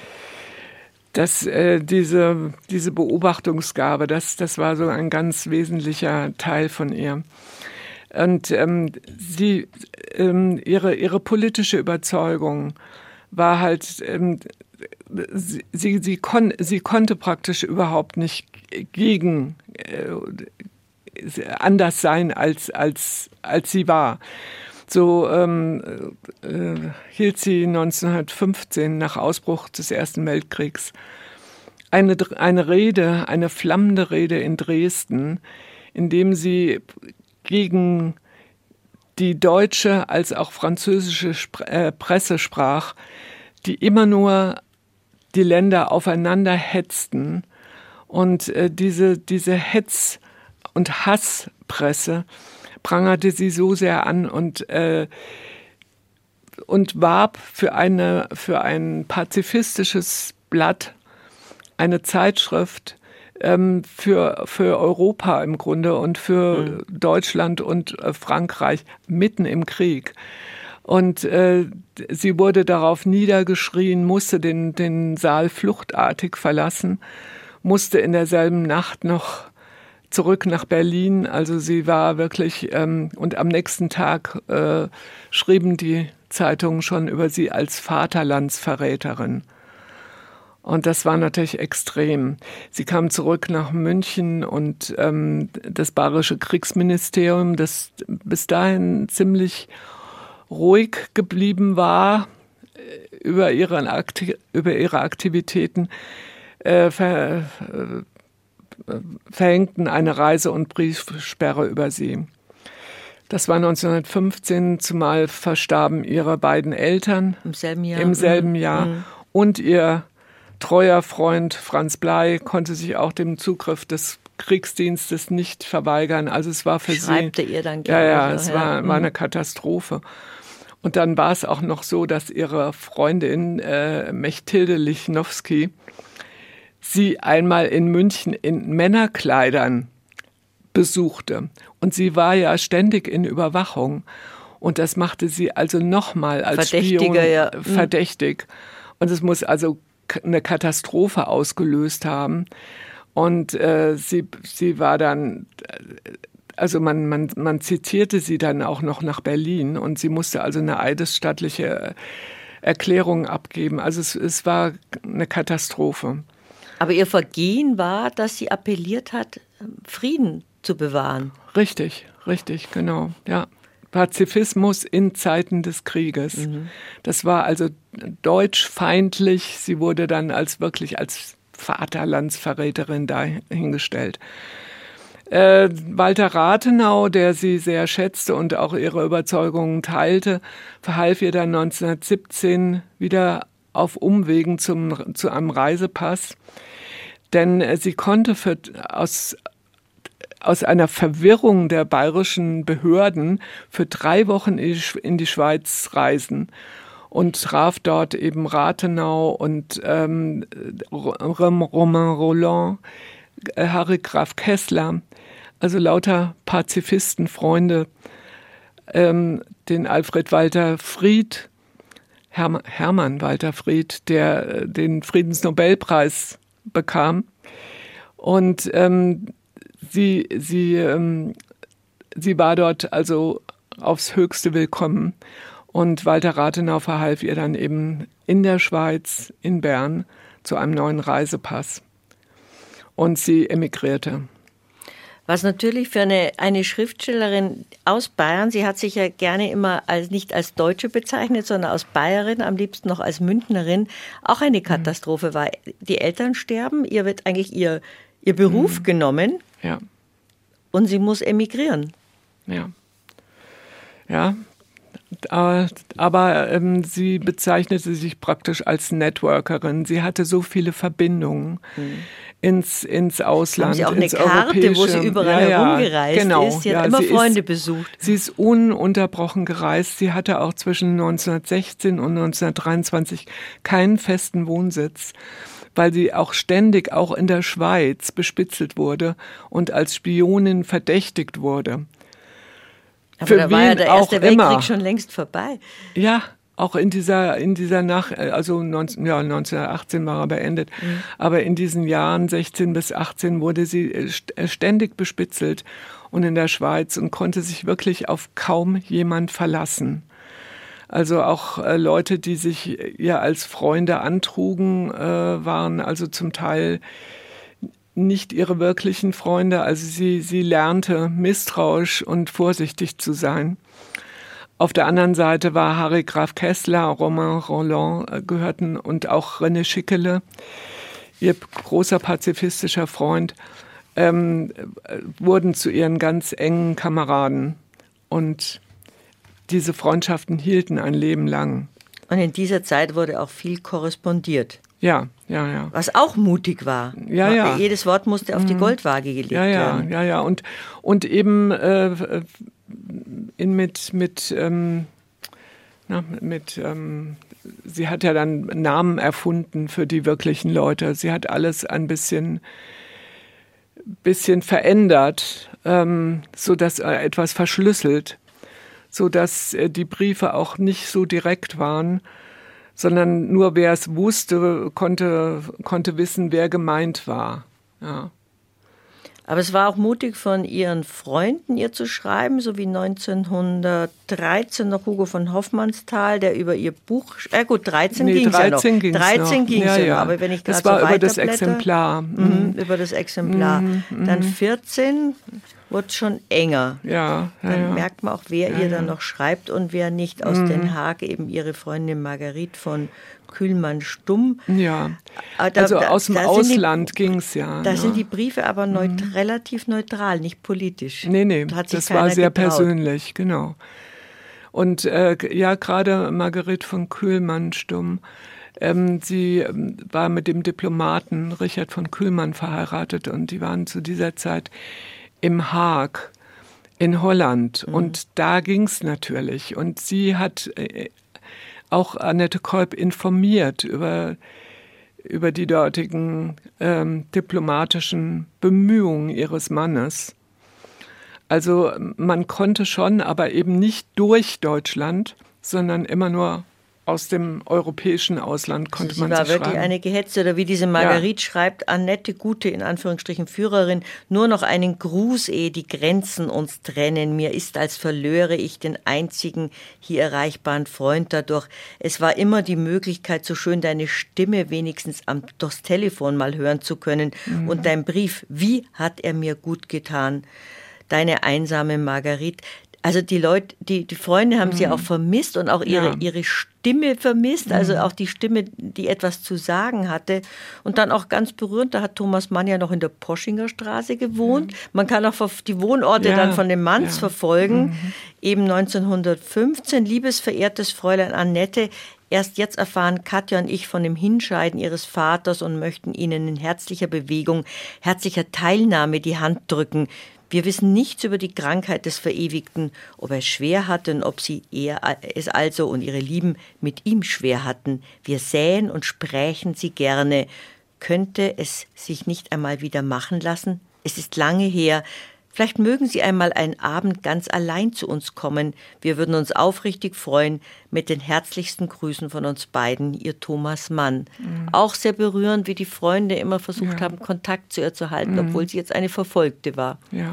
[SPEAKER 3] Diese Beobachtungsgabe, das war so ein ganz wesentlicher Teil von ihr. Und ihre politische Überzeugung war halt, sie konnte praktisch überhaupt nicht anders sein, als sie war. So hielt sie 1915 nach Ausbruch des Ersten Weltkriegs eine flammende Rede in Dresden, in dem sie gegen die deutsche als auch französische Presse sprach, die immer nur die Länder aufeinander hetzten. Und diese Hetz- und Hasspresse prangerte sie so sehr an und warb für ein pazifistisches Blatt, eine Zeitschrift, für Europa im Grunde und für Deutschland und Frankreich mitten im Krieg. Und sie wurde darauf niedergeschrien, musste den Saal fluchtartig verlassen, musste in derselben Nacht noch zurück nach Berlin. Also sie war wirklich, und am nächsten Tag schrieben die Zeitungen schon über sie als Vaterlandsverräterin. Und das war natürlich extrem. Sie kam zurück nach München und das Bayerische Kriegsministerium, das bis dahin ziemlich ruhig geblieben war über ihre Aktivitäten, verhängten eine Reise- und Briefsperre über sie. Das war 1915, zumal verstarben ihre beiden Eltern im selben Jahr. Und ihr treuer Freund Franz Blei konnte sich auch dem Zugriff des Kriegsdienstes nicht verweigern. Also es war für sie...
[SPEAKER 2] Schreibte ihr dann
[SPEAKER 3] es war eine Katastrophe. Und dann war es auch noch so, dass ihre Freundin Mechthilde Lichnowsky sie einmal in München in Männerkleidern besuchte. Und sie war ja ständig in Überwachung. Und das machte sie also nochmal als Spion verdächtig. Und es muss also eine Katastrophe ausgelöst haben. Und sie war dann, also man zitierte sie dann auch noch nach Berlin und sie musste also eine eidesstattliche Erklärung abgeben. Also es war eine Katastrophe.
[SPEAKER 2] Aber ihr Vergehen war, dass sie appelliert hat, Frieden zu bewahren.
[SPEAKER 3] Richtig, genau, ja. Pazifismus in Zeiten des Krieges. Das war also deutschfeindlich. Sie wurde dann als Vaterlandsverräterin dahingestellt. Walter Rathenau, der sie sehr schätzte und auch ihre Überzeugungen teilte, verhalf ihr dann 1917 wieder auf Umwegen zu einem Reisepass. Denn sie konnte aus einer Verwirrung der bayerischen Behörden für 3 Wochen in die Schweiz reisen und traf dort eben Rathenau und Romain Rolland, Harry Graf Kessler, also lauter Pazifistenfreunde, den Alfred Walter Fried, Hermann Walter Fried, der den Friedensnobelpreis bekam. Und sie war dort also aufs Höchste willkommen. Und Walter Rathenau verhalf ihr dann eben in der Schweiz, in Bern, zu einem neuen Reisepass. Und sie emigrierte.
[SPEAKER 2] Was natürlich für eine Schriftstellerin aus Bayern, sie hat sich ja gerne immer nicht als Deutsche bezeichnet, sondern als Bayerin, am liebsten noch als Münchnerin, auch eine Katastrophe war. Die Eltern sterben, ihr wird eigentlich ihr Beruf genommen.
[SPEAKER 3] Ja.
[SPEAKER 2] Und sie muss emigrieren.
[SPEAKER 3] Ja. Aber sie bezeichnete sich praktisch als Networkerin. Sie hatte so viele Verbindungen ins Ausland.
[SPEAKER 2] Haben Sie auch eine Karte, wo sie überall herumgereist ist? Sie hat immer Freunde besucht.
[SPEAKER 3] Sie ist ununterbrochen gereist. Sie hatte auch zwischen 1916 und 1923 keinen festen Wohnsitz, weil sie auch ständig, auch in der Schweiz, bespitzelt wurde und als Spionin verdächtigt wurde.
[SPEAKER 2] Aber da war ja der Erste Weltkrieg schon längst vorbei.
[SPEAKER 3] Ja, auch in dieser Nacht, also 1918 war er beendet, aber in diesen Jahren 16 bis 18 wurde sie ständig bespitzelt und in der Schweiz und konnte sich wirklich auf kaum jemand verlassen. Also auch Leute, die sich ihr als Freunde antrugen, waren also zum Teil nicht ihre wirklichen Freunde. Also sie lernte misstrauisch und vorsichtig zu sein. Auf der anderen Seite war Harry Graf Kessler, Romain Rolland gehörten und auch René Schickele, ihr großer pazifistischer Freund, wurden zu ihren ganz engen Kameraden. Und diese Freundschaften hielten ein Leben lang.
[SPEAKER 2] Und in dieser Zeit wurde auch viel korrespondiert.
[SPEAKER 3] Ja.
[SPEAKER 2] Was auch mutig war.
[SPEAKER 3] Ja.
[SPEAKER 2] Jedes Wort musste auf die Goldwaage gelegt werden.
[SPEAKER 3] Ja. Und eben sie hat ja dann Namen erfunden für die wirklichen Leute. Sie hat alles ein bisschen bisschen verändert, sodass etwas verschlüsselt, sodass die Briefe auch nicht so direkt waren, sondern nur wer es wusste, konnte wissen, wer gemeint war. Ja.
[SPEAKER 2] Aber es war auch mutig von Ihren Freunden, ihr zu schreiben, so wie 1913 noch Hugo von Hofmannsthal, der über ihr Buch, 13 ging es ja noch. 13 ging es ja noch, aber wenn ich gerade so
[SPEAKER 3] über das Exemplar.
[SPEAKER 2] Über das Exemplar. Dann 14 wurde es schon enger. Dann merkt man auch, wer ihr dann noch schreibt und wer nicht. Aus Den Haag eben ihre Freundin Marguerite von Kühlmann-Stumm.
[SPEAKER 3] Ja, also aus dem Ausland ging es ja.
[SPEAKER 2] Da sind die Briefe aber relativ neutral, nicht politisch.
[SPEAKER 3] Nee, das war sehr persönlich, genau. Und gerade Marguerite von Kühlmann-Stumm, sie war mit dem Diplomaten Richard von Kühlmann verheiratet und die waren zu dieser Zeit im Haag in Holland. Und da ging es natürlich. Und sie hat auch Annette Kolb informiert über die dortigen diplomatischen Bemühungen ihres Mannes. Also man konnte schon, aber eben nicht durch Deutschland, sondern immer nur aus dem europäischen Ausland konnte man sie schreiben.
[SPEAKER 2] Sie war wirklich eine Gehetzte, oder wie diese Marguerite schreibt, Annette, gute, in Anführungsstrichen, Führerin, nur noch einen Gruß, ehe die Grenzen uns trennen. Mir ist, als verlöre ich den einzigen hier erreichbaren Freund dadurch. Es war immer die Möglichkeit, so schön deine Stimme wenigstens durchs Telefon mal hören zu können. Und dein Brief, wie hat er mir gut getan? Deine einsame Marguerite. Also die Leute, die Freunde haben sie auch vermisst und auch ihre Stimme vermisst, also auch die Stimme, die etwas zu sagen hatte. Und dann auch ganz berührend, da hat Thomas Mann ja noch in der Poschinger Straße gewohnt. Man kann auch die Wohnorte dann von den Manns verfolgen. Eben 1915, liebes, verehrtes Fräulein Annette, erst jetzt erfahren Katja und ich von dem Hinscheiden ihres Vaters und möchten Ihnen in herzlicher Bewegung, herzlicher Teilnahme die Hand drücken. Wir wissen nichts über die Krankheit des Verewigten, ob er es schwer hatte und ob sie es also und ihre Lieben mit ihm schwer hatten. Wir sähen und sprächen sie gerne. Könnte es sich nicht einmal wieder machen lassen? Es ist lange her. Vielleicht mögen Sie einmal einen Abend ganz allein zu uns kommen. Wir würden uns aufrichtig freuen. Mit den herzlichsten Grüßen von uns beiden, Ihr Thomas Mann. Auch sehr berührend, wie die Freunde immer versucht haben, Kontakt zu ihr zu halten, obwohl sie jetzt eine Verfolgte war.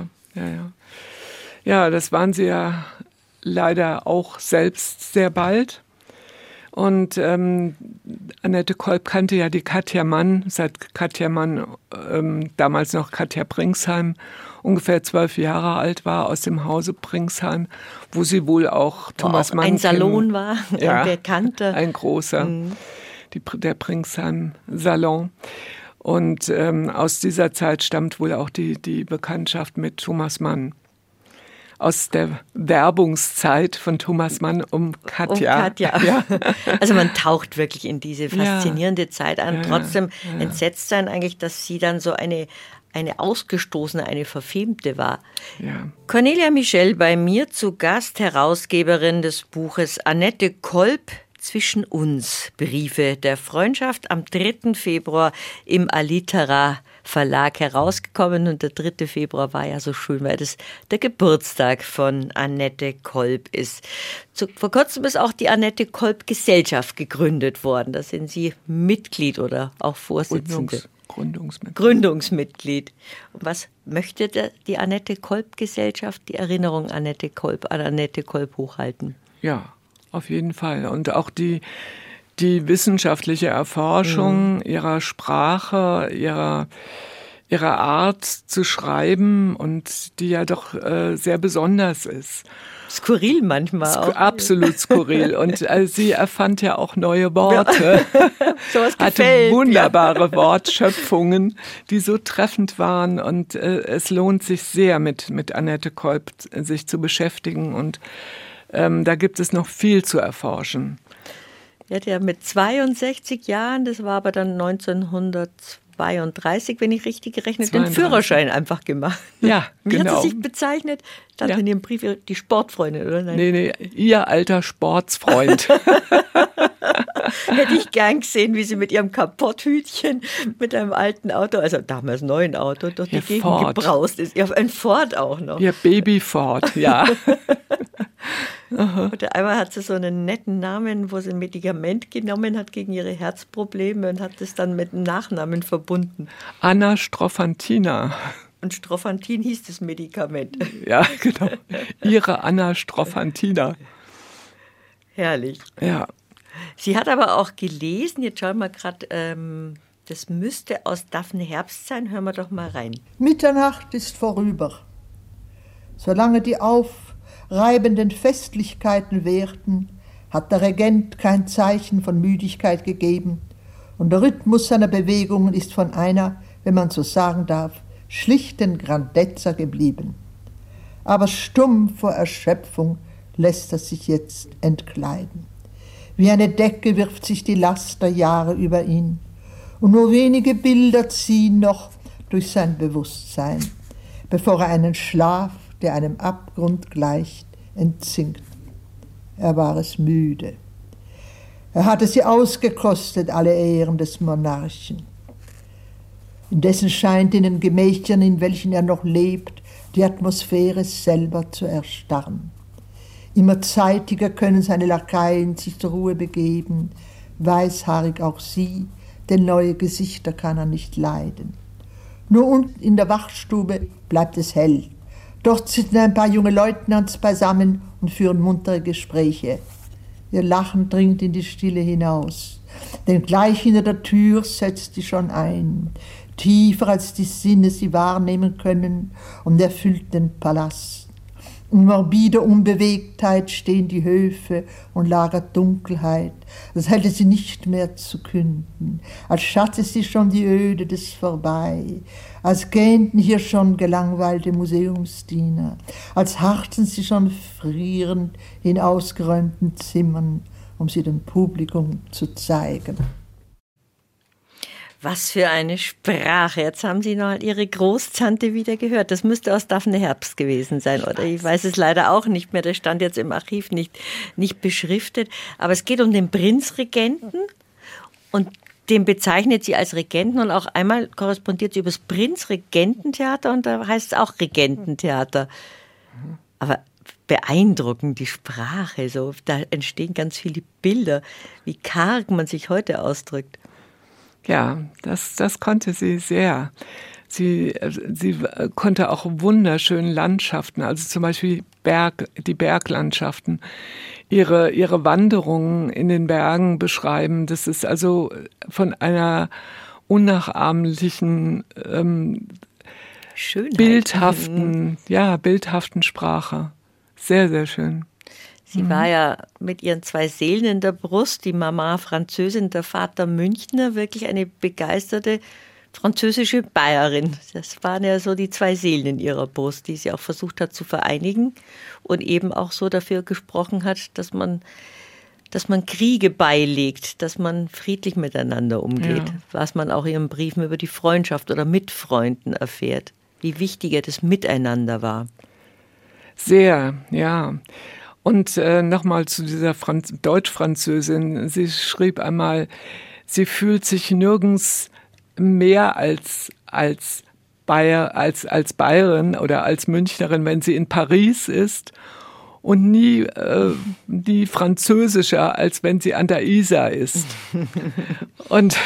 [SPEAKER 3] Ja, das waren sie ja leider auch selbst sehr bald. Und Annette Kolb kannte ja die Katja Mann, seit Katja Mann, damals noch Katja Pringsheim, ungefähr 12 Jahre alt war, aus dem Hause Pringsheim, wo sie wohl auch Thomas Mann
[SPEAKER 2] ein Salon war, ein bekannter.
[SPEAKER 3] Ein großer, der Pringsheim-Salon. Und aus dieser Zeit stammt wohl auch die Bekanntschaft mit Thomas Mann. Aus der Werbungszeit von Thomas Mann um Katja.
[SPEAKER 2] Ja. Also man taucht wirklich in diese faszinierende Zeit an. Trotzdem entsetzt sein eigentlich, dass sie dann so eine Ausgestoßene, eine Verfemte war.
[SPEAKER 3] Ja.
[SPEAKER 2] Cornelia Michel bei mir zu Gast, Herausgeberin des Buches Annette Kolb, Zwischen uns, Briefe der Freundschaft, am 3. Februar im Alitera Verlag herausgekommen. Und der 3. Februar war ja so schön, weil das der Geburtstag von Annette Kolb ist. Vor kurzem ist auch die Annette Kolb Gesellschaft gegründet worden. Da sind Sie Mitglied oder auch Vorsitzende. Gründungsmitglied. Und was möchte die Annette Kolb Gesellschaft, die Erinnerung an Annette Kolb hochhalten?
[SPEAKER 3] Ja, auf jeden Fall. Und auch die wissenschaftliche Erforschung ihrer Sprache, ihrer Art zu schreiben und die ja doch sehr besonders ist.
[SPEAKER 2] Skurril manchmal auch.
[SPEAKER 3] Absolut skurril. Und sie erfand ja auch neue Worte.
[SPEAKER 2] Sowas
[SPEAKER 3] hatte
[SPEAKER 2] gefällt,
[SPEAKER 3] wunderbare Wortschöpfungen, die so treffend waren. Und es lohnt sich sehr, mit Annette Kolb sich zu beschäftigen. Und da gibt es noch viel zu erforschen.
[SPEAKER 2] Sie hat ja mit 62 Jahren, das war aber dann 1912, 32, wenn ich richtig gerechnet habe, den Führerschein einfach gemacht.
[SPEAKER 3] Ja,
[SPEAKER 2] Wie
[SPEAKER 3] genau.
[SPEAKER 2] hat sie sich bezeichnet? Stand in ihrem Brief die Sportfreundin, oder nein?
[SPEAKER 3] Nee, ihr alter Sportsfreund.
[SPEAKER 2] Hätte ich gern gesehen, wie sie mit ihrem Kapotthütchen mit einem alten Auto, also damals neuen Auto, durch die Gegend
[SPEAKER 3] Ford.
[SPEAKER 2] gebraust ist. Ja, ein Ford auch noch.
[SPEAKER 3] Ihr Baby Ford, ja.
[SPEAKER 2] Und einmal hat sie so einen netten Namen, wo sie ein Medikament genommen hat gegen ihre Herzprobleme und hat das dann mit einem Nachnamen verbunden.
[SPEAKER 3] Anna Strophantina.
[SPEAKER 2] Und Strophantin hieß das Medikament.
[SPEAKER 3] Ja, genau. Ihre Anna Strophantina.
[SPEAKER 2] Herrlich.
[SPEAKER 3] Ja.
[SPEAKER 2] Sie hat aber auch gelesen, jetzt schauen wir gerade, das müsste aus Daphne Herbst sein, hören wir doch mal rein.
[SPEAKER 4] Mitternacht ist vorüber. Solange die aufreibenden Festlichkeiten währten, hat der Regent kein Zeichen von Müdigkeit gegeben und der Rhythmus seiner Bewegungen ist von einer, wenn man so sagen darf, schlichten Grandezza geblieben. Aber stumm vor Erschöpfung lässt er sich jetzt entkleiden. Wie eine Decke wirft sich die Last der Jahre über ihn und nur wenige Bilder ziehen noch durch sein Bewusstsein, bevor er einen Schlaf, der einem Abgrund gleicht, entsinkt. Er war es müde. Er hatte sie ausgekostet, alle Ehren des Monarchen. Indessen scheint in den Gemächern, in welchen er noch lebt, die Atmosphäre selber zu erstarren. Immer zeitiger können seine Lakaien sich zur Ruhe begeben, weißhaarig auch sie, denn neue Gesichter kann er nicht leiden. Nur unten in der Wachstube bleibt es hell. Dort sitzen ein paar junge Leutnants beisammen und führen muntere Gespräche. Ihr Lachen dringt in die Stille hinaus, denn gleich hinter der Tür setzt sie schon ein, tiefer als die Sinne sie wahrnehmen können, und erfüllt den Palast. In morbider Unbewegtheit stehen die Höfe und lagert Dunkelheit, als hätte sie nicht mehr zu künden, als schatte sie schon die Öde des Vorbei, als gähnten hier schon gelangweilte Museumsdiener, als harrten sie schon frierend in ausgeräumten Zimmern, um sie dem Publikum zu zeigen.
[SPEAKER 2] Was für eine Sprache. Jetzt haben Sie noch Ihre Großtante wieder gehört. Das müsste aus Daphne Herbst gewesen sein, oder? Ich weiß es leider auch nicht mehr. Das stand jetzt im Archiv nicht beschriftet. Aber es geht um den Prinzregenten und den bezeichnet sie als Regenten und auch einmal korrespondiert sie über das Prinzregententheater und da heißt es auch Regententheater. Aber beeindruckend, die Sprache, so, da entstehen ganz viele Bilder, wie karg man sich heute ausdrückt.
[SPEAKER 3] Ja, das konnte sie sehr. Sie konnte auch wunderschöne Landschaften, also zum Beispiel die Berglandschaften, ihre Wanderungen in den Bergen beschreiben. Das ist also von einer unnachahmlichen, bildhaften Sprache. Sehr, sehr schön.
[SPEAKER 2] Sie war ja mit ihren 2 Seelen in der Brust, die Mama Französin, der Vater Münchner, wirklich eine begeisterte französische Bayerin. Das waren ja so die 2 Seelen in ihrer Brust, die sie auch versucht hat zu vereinigen und eben auch so dafür gesprochen hat, dass man Kriege beilegt, dass man friedlich miteinander umgeht, was man auch in ihren Briefen über die Freundschaft oder mit Freunden erfährt, wie wichtig ja das Miteinander war.
[SPEAKER 3] Sehr, ja. Und nochmal zu dieser Deutsch-Französin. Sie schrieb einmal, sie fühlt sich nirgends mehr als Bayerin oder als Münchnerin, wenn sie in Paris ist und nie französischer, als wenn sie an der Isar ist. Und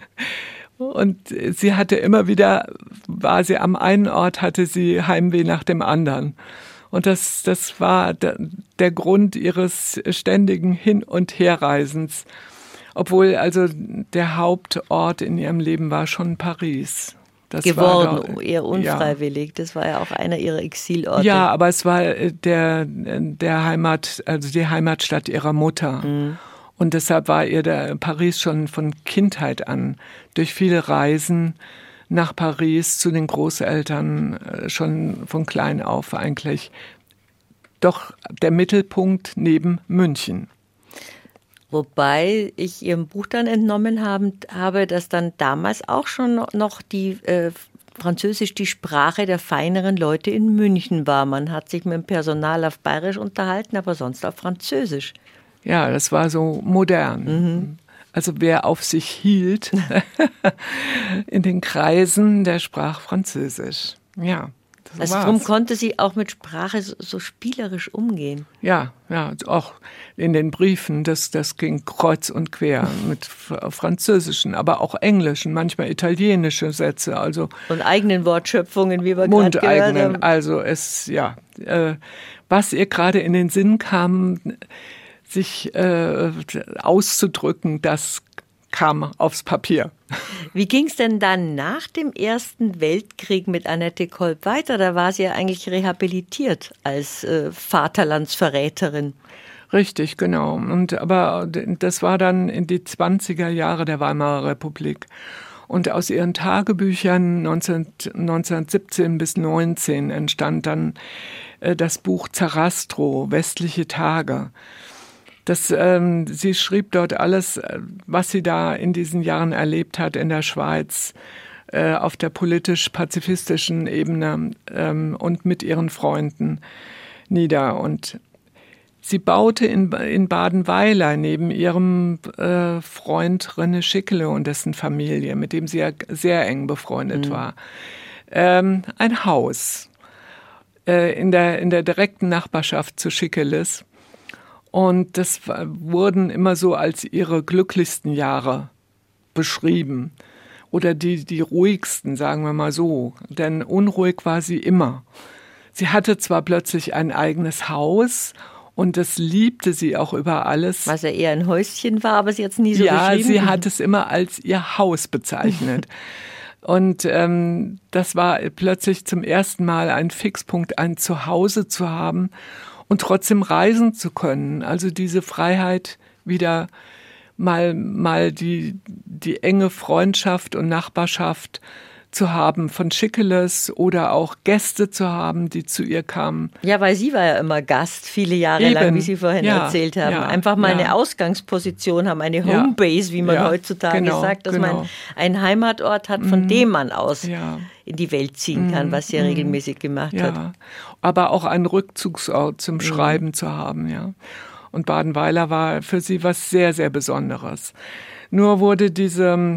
[SPEAKER 3] sie hatte immer wieder, war sie am einen Ort, hatte sie Heimweh nach dem anderen. Und das war der Grund ihres ständigen Hin- und Herreisens. Obwohl also der Hauptort in ihrem Leben war schon Paris. Das
[SPEAKER 2] geworden,
[SPEAKER 3] war
[SPEAKER 2] eher unfreiwillig. Ja. Das war ja auch einer ihrer Exilorte.
[SPEAKER 3] Ja, aber es war der Heimat, also die Heimatstadt ihrer Mutter. Mhm. Und deshalb war ihr Paris schon von Kindheit an durch viele Reisen nach Paris zu den Großeltern schon von klein auf eigentlich doch der Mittelpunkt neben München.
[SPEAKER 2] Wobei ich Ihrem Buch dann entnommen habe, dass dann damals auch schon noch die Französisch die Sprache der feineren Leute in München war. Man hat sich mit dem Personal auf Bayerisch unterhalten, aber sonst auf Französisch.
[SPEAKER 3] Ja, das war so modern. Mhm. Also wer auf sich hielt in den Kreisen, der sprach Französisch. Ja.
[SPEAKER 2] Also darum konnte sie auch mit Sprache so spielerisch umgehen.
[SPEAKER 3] Ja, auch in den Briefen, das ging kreuz und quer mit französischen, aber auch englischen, manchmal italienische Sätze. Also
[SPEAKER 2] und eigenen Wortschöpfungen, wie wir gerade gehört haben.
[SPEAKER 3] Also was ihr gerade in den Sinn kam, sich auszudrücken, das kam aufs Papier.
[SPEAKER 2] Wie ging es denn dann nach dem Ersten Weltkrieg mit Annette Kolb weiter? Da war sie ja eigentlich rehabilitiert als Vaterlandsverräterin.
[SPEAKER 3] Richtig, genau. Aber das war dann in die 20er Jahre der Weimarer Republik. Und aus ihren Tagebüchern 1917 bis 19 entstand dann das Buch Zarastro, Westliche Tage. Sie schrieb dort alles, was sie da in diesen Jahren erlebt hat in der Schweiz, auf der politisch-pazifistischen Ebene und mit ihren Freunden nieder. Und sie baute in Badenweiler neben ihrem Freund René Schickele und dessen Familie, mit dem sie ja sehr eng befreundet war, ein Haus in der direkten Nachbarschaft zu Schickeles. Und das wurden immer so als ihre glücklichsten Jahre beschrieben. Oder die ruhigsten, sagen wir mal so. Denn unruhig war sie immer. Sie hatte zwar plötzlich ein eigenes Haus und das liebte sie auch über alles.
[SPEAKER 2] Was ja eher ein Häuschen war, aber sie hat es nie so beschrieben.
[SPEAKER 3] Ja, sie hat es immer als ihr Haus bezeichnet. Und das war plötzlich zum ersten Mal ein Fixpunkt, ein Zuhause zu haben und trotzdem reisen zu können. Also diese Freiheit, wieder mal die enge Freundschaft und Nachbarschaft zu haben von Schickeles oder auch Gäste zu haben, die zu ihr kamen.
[SPEAKER 2] Ja, weil sie war ja immer Gast, viele Jahre lang, wie Sie vorhin erzählt haben. Einfach mal eine Ausgangsposition haben, eine Homebase, wie man heutzutage sagt, dass man einen Heimatort hat, von dem man aus in die Welt ziehen kann, was sie ja regelmäßig gemacht hat.
[SPEAKER 3] Aber auch einen Rückzugsort zum Schreiben zu haben, ja. Und Badenweiler war für sie was sehr, sehr Besonderes. Nur wurde diese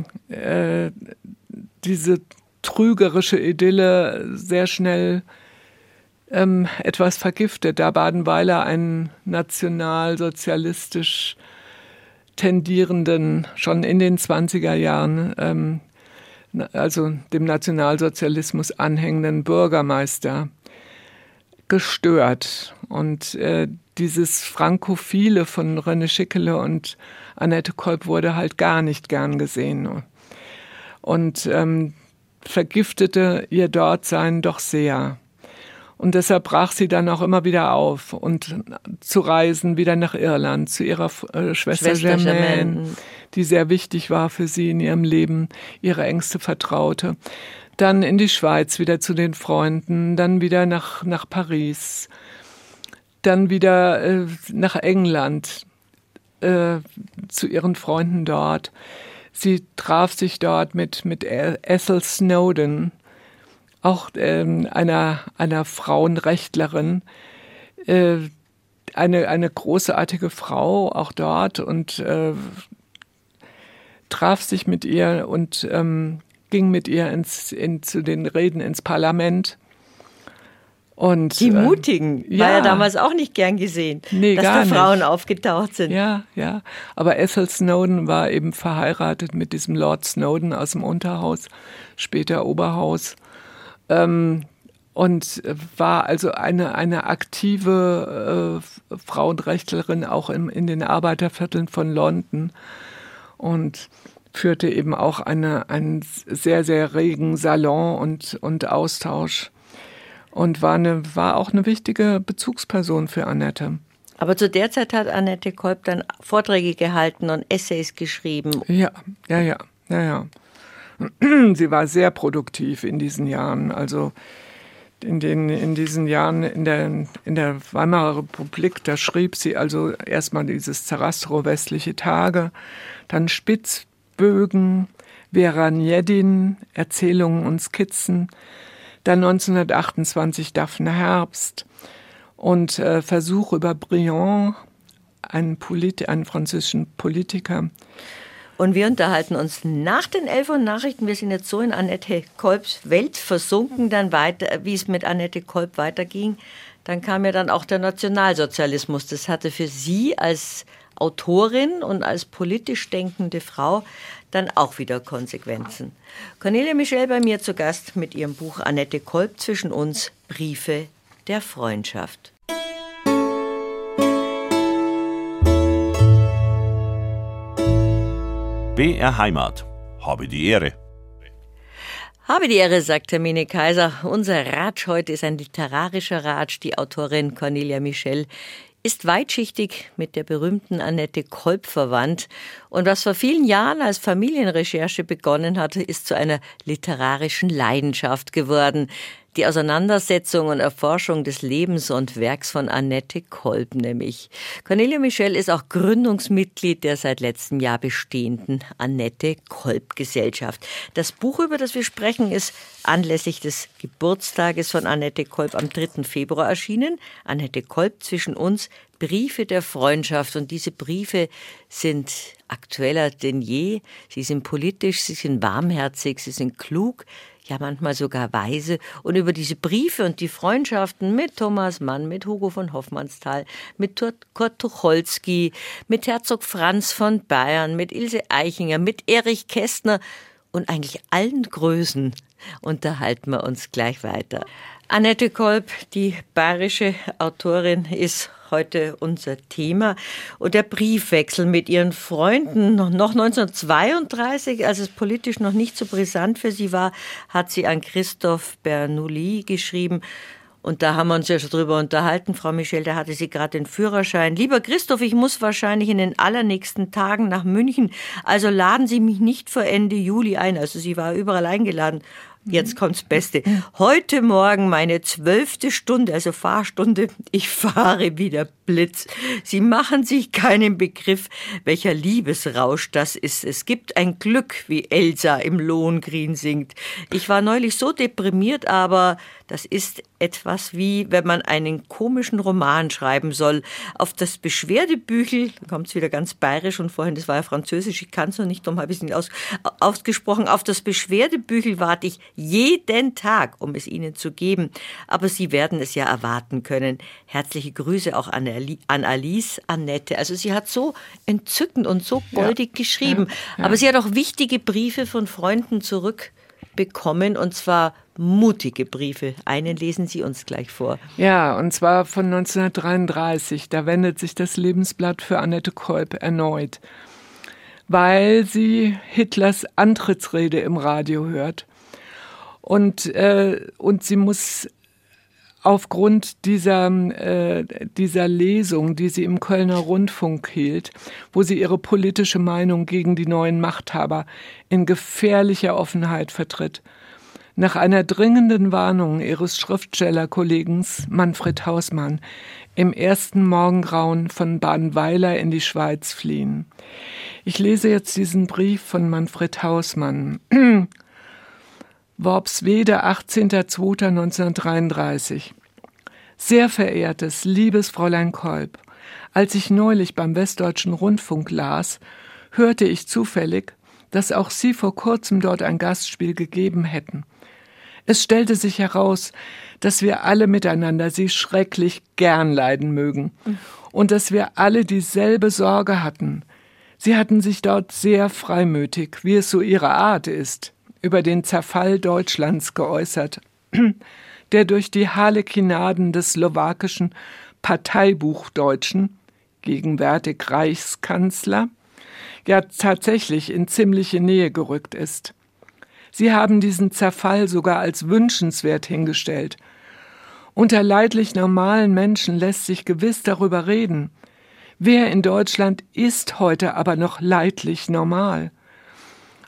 [SPEAKER 3] trügerische Idylle sehr schnell etwas vergiftet, da Badenweiler einen nationalsozialistisch tendierenden, schon in den 20er Jahren, also dem Nationalsozialismus anhängenden Bürgermeister gestört. Und dieses Frankophile von René Schickele und Annette Kolb wurde halt gar nicht gern gesehen. Und vergiftete ihr Dortsein doch sehr. Und deshalb brach sie dann auch immer wieder auf und zu reisen, wieder nach Irland, zu ihrer Schwester Germaine, die sehr wichtig war für sie in ihrem Leben, ihre engste Vertraute. Dann in die Schweiz, wieder zu den Freunden, dann wieder nach Paris, dann wieder nach England, zu ihren Freunden dort. Sie traf sich dort mit Ethel Snowden, auch einer Frauenrechtlerin, eine großartige Frau auch dort, und traf sich mit ihr und ging mit ihr zu den Reden ins Parlament. Und,
[SPEAKER 2] die Mutigen, war ja damals auch nicht gern gesehen, dass da Frauen aufgetaucht sind.
[SPEAKER 3] Ja. Aber Ethel Snowden war eben verheiratet mit diesem Lord Snowden aus dem Unterhaus, später Oberhaus, und war also eine aktive Frauenrechtlerin auch in den Arbeitervierteln von London und führte eben auch einen sehr, sehr regen Salon und Austausch. Und war auch eine wichtige Bezugsperson für Annette.
[SPEAKER 2] Aber zu der Zeit hat Annette Kolb dann Vorträge gehalten und Essays geschrieben.
[SPEAKER 3] Ja. Sie war sehr produktiv in diesen Jahren. Also in diesen Jahren in der Weimarer Republik, da schrieb sie also erstmal dieses Zarastro Westliche Tage, dann Spitzbögen, Vera Njedin, Erzählungen und Skizzen, dann 1928 Daphne Herbst und Versuch über Briand, einen französischen Politiker.
[SPEAKER 2] Und wir unterhalten uns nach den 11 Uhr Nachrichten. Wir sind jetzt so in Annette Kolbs Welt versunken, dann weiter, wie es mit Annette Kolb weiterging. Dann kam ja dann auch der Nationalsozialismus. Das hatte für sie als Autorin und als politisch denkende Frau dann auch wieder Konsequenzen. Cornelia Michel bei mir zu Gast mit ihrem Buch Annette Kolb zwischen uns, Briefe der Freundschaft.
[SPEAKER 1] BR Heimat. Habe die Ehre.
[SPEAKER 2] Habe die Ehre, sagt Hermine Kaiser. Unser Ratsch heute ist ein literarischer Ratsch. Die Autorin Cornelia Michel ist weitschichtig mit der berühmten Annette Kolb verwandt. Und was vor vielen Jahren als Familienrecherche begonnen hatte, ist zu einer literarischen Leidenschaft geworden. Die Auseinandersetzung und Erforschung des Lebens und Werks von Annette Kolb nämlich. Cornelia Michel ist auch Gründungsmitglied der seit letztem Jahr bestehenden Annette Kolb Gesellschaft. Das Buch, über das wir sprechen, ist anlässlich des Geburtstages von Annette Kolb am 3. Februar erschienen. Annette Kolb zwischen uns, Briefe der Freundschaft. Und diese Briefe sind aktueller denn je. Sie sind politisch, sie sind warmherzig, sie sind klug, ja manchmal sogar weise. Und über diese Briefe und die Freundschaften mit Thomas Mann, mit Hugo von Hofmannsthal, mit Kurt Tucholsky, mit Herzog Franz von Bayern, mit Ilse Eichinger, mit Erich Kästner und eigentlich allen Größen unterhalten wir uns gleich weiter. Annette Kolb, die bayerische Autorin, ist heute unser Thema. Und der Briefwechsel mit ihren Freunden, noch 1932, als es politisch noch nicht so brisant für sie war, hat sie an Christoph Bernoulli geschrieben. Und da haben wir uns ja schon drüber unterhalten, Frau Michel, da hatte sie gerade den Führerschein. Lieber Christoph, ich muss wahrscheinlich in den allernächsten Tagen nach München, also laden Sie mich nicht vor Ende Juli ein. Also sie war überall eingeladen. Jetzt kommt's Beste. Heute Morgen meine 12. Stunde, also Fahrstunde. Ich fahre wieder Blitz. Sie machen sich keinen Begriff, welcher Liebesrausch das ist. Es gibt ein Glück, wie Elsa im Lohengrin singt. Ich war neulich so deprimiert, aber das ist etwas wie, wenn man einen komischen Roman schreiben soll. Auf das Beschwerdebüchel, da kommt's wieder ganz bayerisch und vorhin, das war ja französisch, ich kann's noch nicht, darum habe ich es nicht ausgesprochen. Auf das Beschwerdebüchel warte ich jeden Tag, um es Ihnen zu geben. Aber Sie werden es ja erwarten können. Herzliche Grüße auch an Alice, Annette. Also sie hat so entzückend und so goldig geschrieben. Ja. Aber sie hat auch wichtige Briefe von Freunden zurückbekommen, und zwar mutige Briefe. Einen lesen Sie uns gleich vor.
[SPEAKER 3] Ja, und zwar von 1933. Da wendet sich das Lebensblatt für Annette Kolb erneut, weil sie Hitlers Antrittsrede im Radio hört. Und sie muss aufgrund dieser Lesung, die sie im Kölner Rundfunk hielt, wo sie ihre politische Meinung gegen die neuen Machthaber in gefährlicher Offenheit vertritt, nach einer dringenden Warnung ihres Schriftstellerkollegen Manfred Hausmann im ersten Morgengrauen von Badenweiler in die Schweiz fliehen. Ich lese jetzt diesen Brief von Manfred Hausmann. Worpswede, 18.02.1933. Sehr verehrtes, liebes Fräulein Kolb, als ich neulich beim Westdeutschen Rundfunk las, hörte ich zufällig, dass auch Sie vor kurzem dort ein Gastspiel gegeben hätten. Es stellte sich heraus, dass wir alle miteinander Sie schrecklich gern leiden mögen und dass wir alle dieselbe Sorge hatten. Sie hatten sich dort sehr freimütig, wie es so Ihre Art ist, über den Zerfall Deutschlands geäußert, der durch die Harlekinaden des slowakischen Parteibuchdeutschen, gegenwärtig Reichskanzler, ja tatsächlich in ziemliche Nähe gerückt ist. Sie haben diesen Zerfall sogar als wünschenswert hingestellt. Unter leidlich normalen Menschen lässt sich gewiss darüber reden. Wer in Deutschland ist heute aber noch leidlich normal?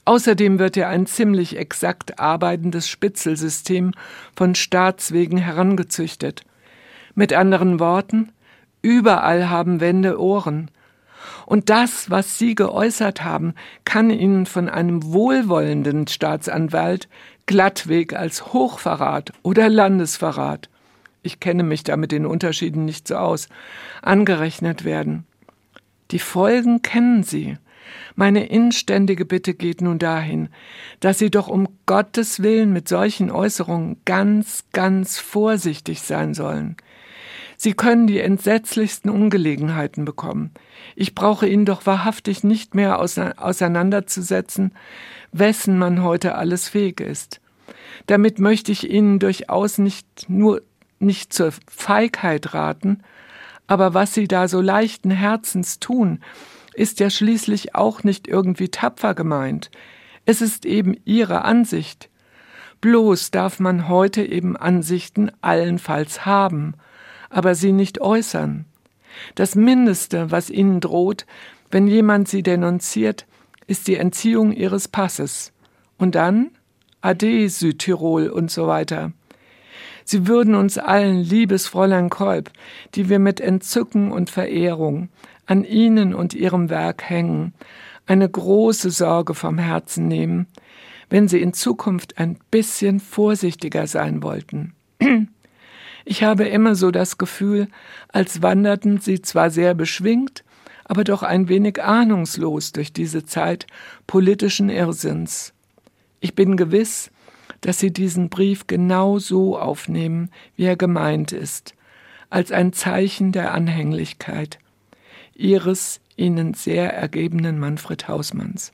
[SPEAKER 3] Außerdem wird er ein ziemlich exakt arbeitendes Spitzelsystem von Staatswegen herangezüchtet. Mit anderen Worten, überall haben Wände Ohren. Und das, was Sie geäußert haben, kann Ihnen von einem wohlwollenden Staatsanwalt glattweg als Hochverrat oder Landesverrat, ich kenne mich da mit den Unterschieden nicht so aus, angerechnet werden. Die Folgen kennen Sie. Meine inständige Bitte geht nun dahin, dass Sie doch um Gottes Willen mit solchen Äußerungen ganz, ganz vorsichtig sein sollen. Sie können die entsetzlichsten Ungelegenheiten bekommen. Ich brauche Ihnen doch wahrhaftig nicht mehr auseinanderzusetzen, wessen man heute alles fähig ist. Damit möchte ich Ihnen durchaus nicht zur Feigheit raten, aber was Sie da so leichten Herzens tun, ist ja schließlich auch nicht irgendwie tapfer gemeint. Es ist eben Ihre Ansicht. Bloß darf man heute eben Ansichten allenfalls haben, aber sie nicht äußern. Das Mindeste, was Ihnen droht, wenn jemand Sie denunziert, ist die Entziehung Ihres Passes. Und dann Ade Südtirol und so weiter. Sie würden uns allen, liebes Fräulein Kolb, die wir mit Entzücken und Verehrung an Ihnen und Ihrem Werk hängen, eine große Sorge vom Herzen nehmen, wenn Sie in Zukunft ein bisschen vorsichtiger sein wollten. Ich habe immer so das Gefühl, als wanderten Sie zwar sehr beschwingt, aber doch ein wenig ahnungslos durch diese Zeit politischen Irrsinns. Ich bin gewiss, dass Sie diesen Brief genau so aufnehmen, wie er gemeint ist, als ein Zeichen der Anhänglichkeit. Ihres Ihnen sehr ergebenen Manfred Hausmanns.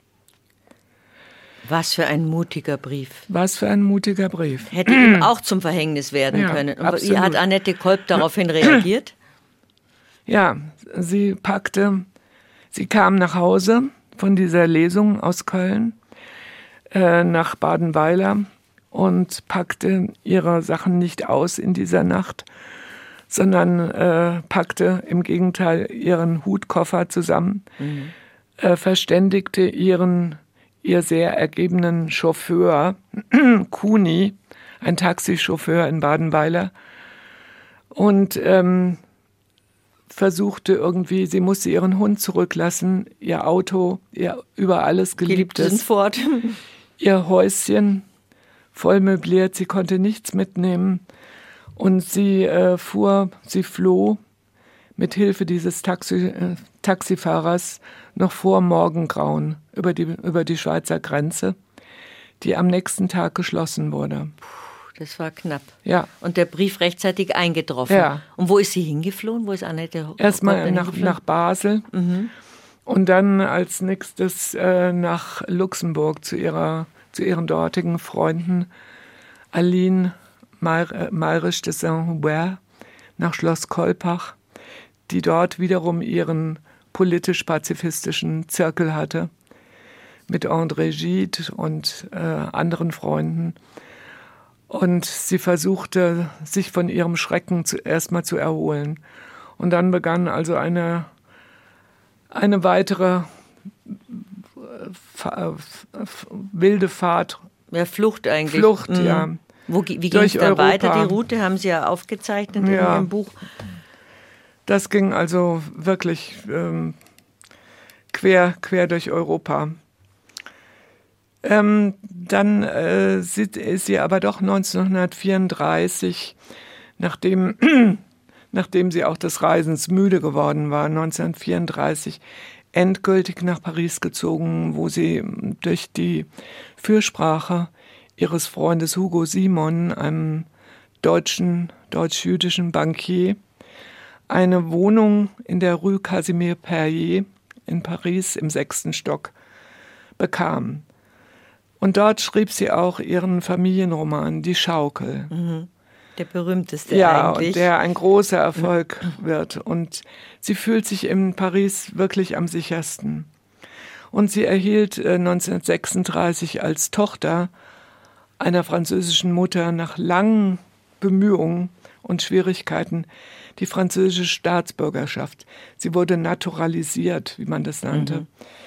[SPEAKER 2] Was für ein mutiger Brief.
[SPEAKER 3] Was für ein mutiger Brief.
[SPEAKER 2] Hätte ihm auch zum Verhängnis werden können. Und wie hat Annette Kolb daraufhin reagiert?
[SPEAKER 3] Ja, sie kam nach Hause von dieser Lesung aus Köln nach Badenweiler und packte ihre Sachen nicht aus in dieser Nacht, sondern packte im Gegenteil ihren Hutkoffer zusammen, verständigte ihr sehr ergebenen Chauffeur, Kuni, ein Taxichauffeur in Badenweiler, und versuchte irgendwie, sie musste ihren Hund zurücklassen, ihr Auto, ihr über alles Geliebtes,
[SPEAKER 2] fort.
[SPEAKER 3] Ihr Häuschen voll möbliert, sie konnte nichts mitnehmen. Und sie floh mit Hilfe dieses Taxifahrers noch vor Morgengrauen über die Schweizer Grenze, die am nächsten Tag geschlossen wurde.
[SPEAKER 2] Das war knapp.
[SPEAKER 3] Ja.
[SPEAKER 2] Und der Brief rechtzeitig eingetroffen.
[SPEAKER 3] Ja.
[SPEAKER 2] Und wo ist sie hingeflohen? Wo ist Annette?
[SPEAKER 3] Erstmal nach Basel und dann als nächstes nach Luxemburg zu ihren dortigen Freunden Aline Mayrisch de Saint-Hubert nach Schloss Kolpach, die dort wiederum ihren politisch-pazifistischen Zirkel hatte, mit André Gide und anderen Freunden. Und sie versuchte, sich von ihrem Schrecken erstmal zu erholen. Und dann begann also eine weitere wilde Fahrt.
[SPEAKER 2] Ja, Flucht eigentlich.
[SPEAKER 3] Flucht, ja.
[SPEAKER 2] Wie ging es da weiter? Die Route haben Sie ja aufgezeichnet in Ihrem Buch.
[SPEAKER 3] Das ging also wirklich quer durch Europa. Dann ist sie aber doch 1934, nachdem sie auch des Reisens müde geworden war, 1934 endgültig nach Paris gezogen, wo sie durch die Fürsprache ihres Freundes Hugo Simon, einem deutsch-jüdischen Bankier, eine Wohnung in der Rue Casimir-Perier in Paris im 6. Stock bekam. Und dort schrieb sie auch ihren Familienroman Die Schaukel.
[SPEAKER 2] Der berühmteste
[SPEAKER 3] Ja,
[SPEAKER 2] eigentlich.
[SPEAKER 3] und der ein großer Erfolg wird. Und sie fühlt sich in Paris wirklich am sichersten. Und sie erhielt 1936 als Tochter einer französischen Mutter nach langen Bemühungen und Schwierigkeiten die französische Staatsbürgerschaft. Sie wurde naturalisiert, wie man das nannte.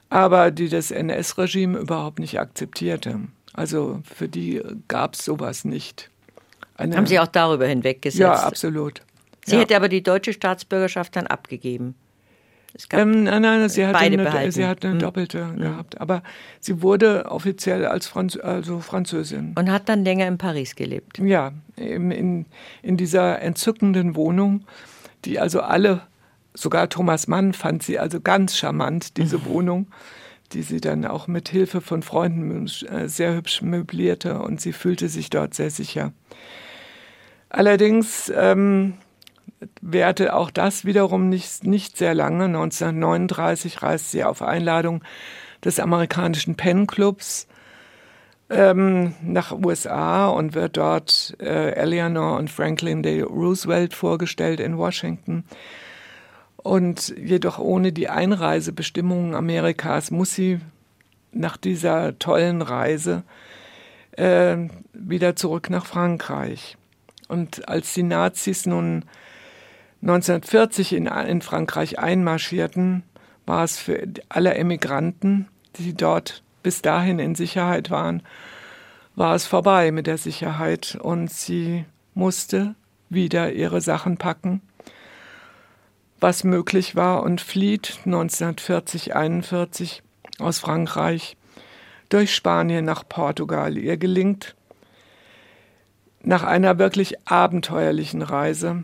[SPEAKER 3] aber die das NS-Regime überhaupt nicht akzeptierte. Also für die gab es sowas nicht.
[SPEAKER 2] Haben Sie auch darüber hinweggesetzt?
[SPEAKER 3] Ja, absolut.
[SPEAKER 2] Sie hätte aber die deutsche Staatsbürgerschaft dann abgegeben.
[SPEAKER 3] Nein, sie hat eine
[SPEAKER 2] Mhm.
[SPEAKER 3] doppelte gehabt. Aber sie wurde offiziell als Französin.
[SPEAKER 2] Und hat dann länger in Paris gelebt.
[SPEAKER 3] Ja, in dieser entzückenden Wohnung, die also sogar Thomas Mann fand sie also ganz charmant, diese Wohnung, die sie dann auch mit Hilfe von Freunden sehr hübsch möblierte und sie fühlte sich dort sehr sicher. Allerdings währte auch das wiederum nicht sehr lange. 1939 reist sie auf Einladung des amerikanischen Penn Clubs nach USA und wird dort Eleanor und Franklin D. Roosevelt vorgestellt in Washington. Und jedoch ohne die Einreisebestimmungen Amerikas muss sie nach dieser tollen Reise wieder zurück nach Frankreich. Und als die Nazis nun 1940 in Frankreich einmarschierten, war es für alle Emigranten, die dort bis dahin in Sicherheit waren, war es vorbei mit der Sicherheit und sie musste wieder ihre Sachen packen, was möglich war, und flieht 1940/41 aus Frankreich durch Spanien nach Portugal. Ihr gelingt nach einer wirklich abenteuerlichen Reise,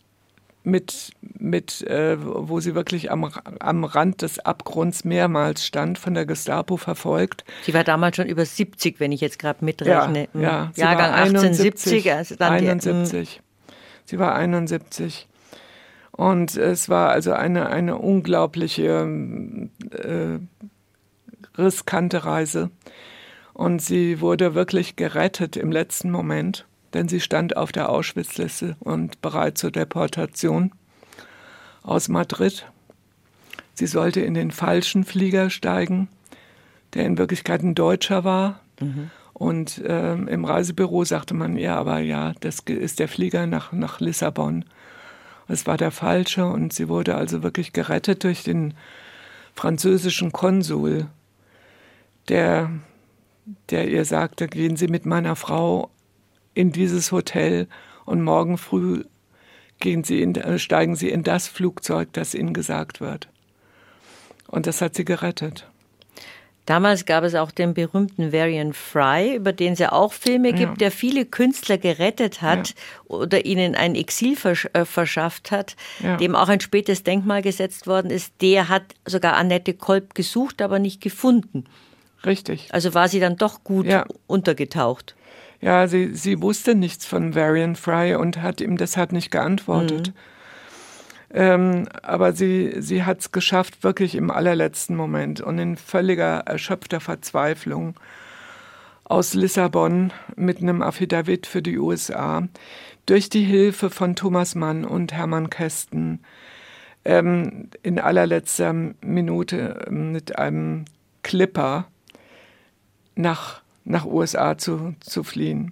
[SPEAKER 3] wo sie wirklich am Rand des Abgrunds mehrmals stand, von der Gestapo verfolgt.
[SPEAKER 2] Sie war damals schon über 70, wenn ich jetzt gerade mitrechne.
[SPEAKER 3] Ja,
[SPEAKER 2] Jahrgang 1870.
[SPEAKER 3] Also dann 71. Sie war 71. Und es war also eine unglaubliche, riskante Reise. Und sie wurde wirklich gerettet im letzten Moment, denn sie stand auf der Auschwitz-Liste und bereit zur Deportation aus Madrid. Sie sollte in den falschen Flieger steigen, der in Wirklichkeit ein Deutscher war. Mhm. Und im Reisebüro sagte man, das ist der Flieger nach Lissabon. Es war der falsche und sie wurde also wirklich gerettet durch den französischen Konsul, der ihr sagte, gehen Sie mit meiner Frau in dieses Hotel und morgen früh steigen Sie in das Flugzeug, das Ihnen gesagt wird. Und das hat sie gerettet.
[SPEAKER 2] Damals gab es auch den berühmten Varian Fry, über den es ja auch Filme gibt, der viele Künstler gerettet hat oder ihnen ein Exil verschafft hat, dem auch ein spätes Denkmal gesetzt worden ist. Der hat sogar Annette Kolb gesucht, aber nicht gefunden.
[SPEAKER 3] Richtig.
[SPEAKER 2] Also war sie dann doch gut untergetaucht.
[SPEAKER 3] Ja, sie wusste nichts von Varian Fry und hat ihm deshalb nicht geantwortet. Mhm. Aber sie hat es geschafft, wirklich im allerletzten Moment und in völliger erschöpfter Verzweiflung aus Lissabon mit einem Affidavit für die USA durch die Hilfe von Thomas Mann und Hermann Kästen in allerletzter Minute mit einem Clipper nach USA zu fliehen.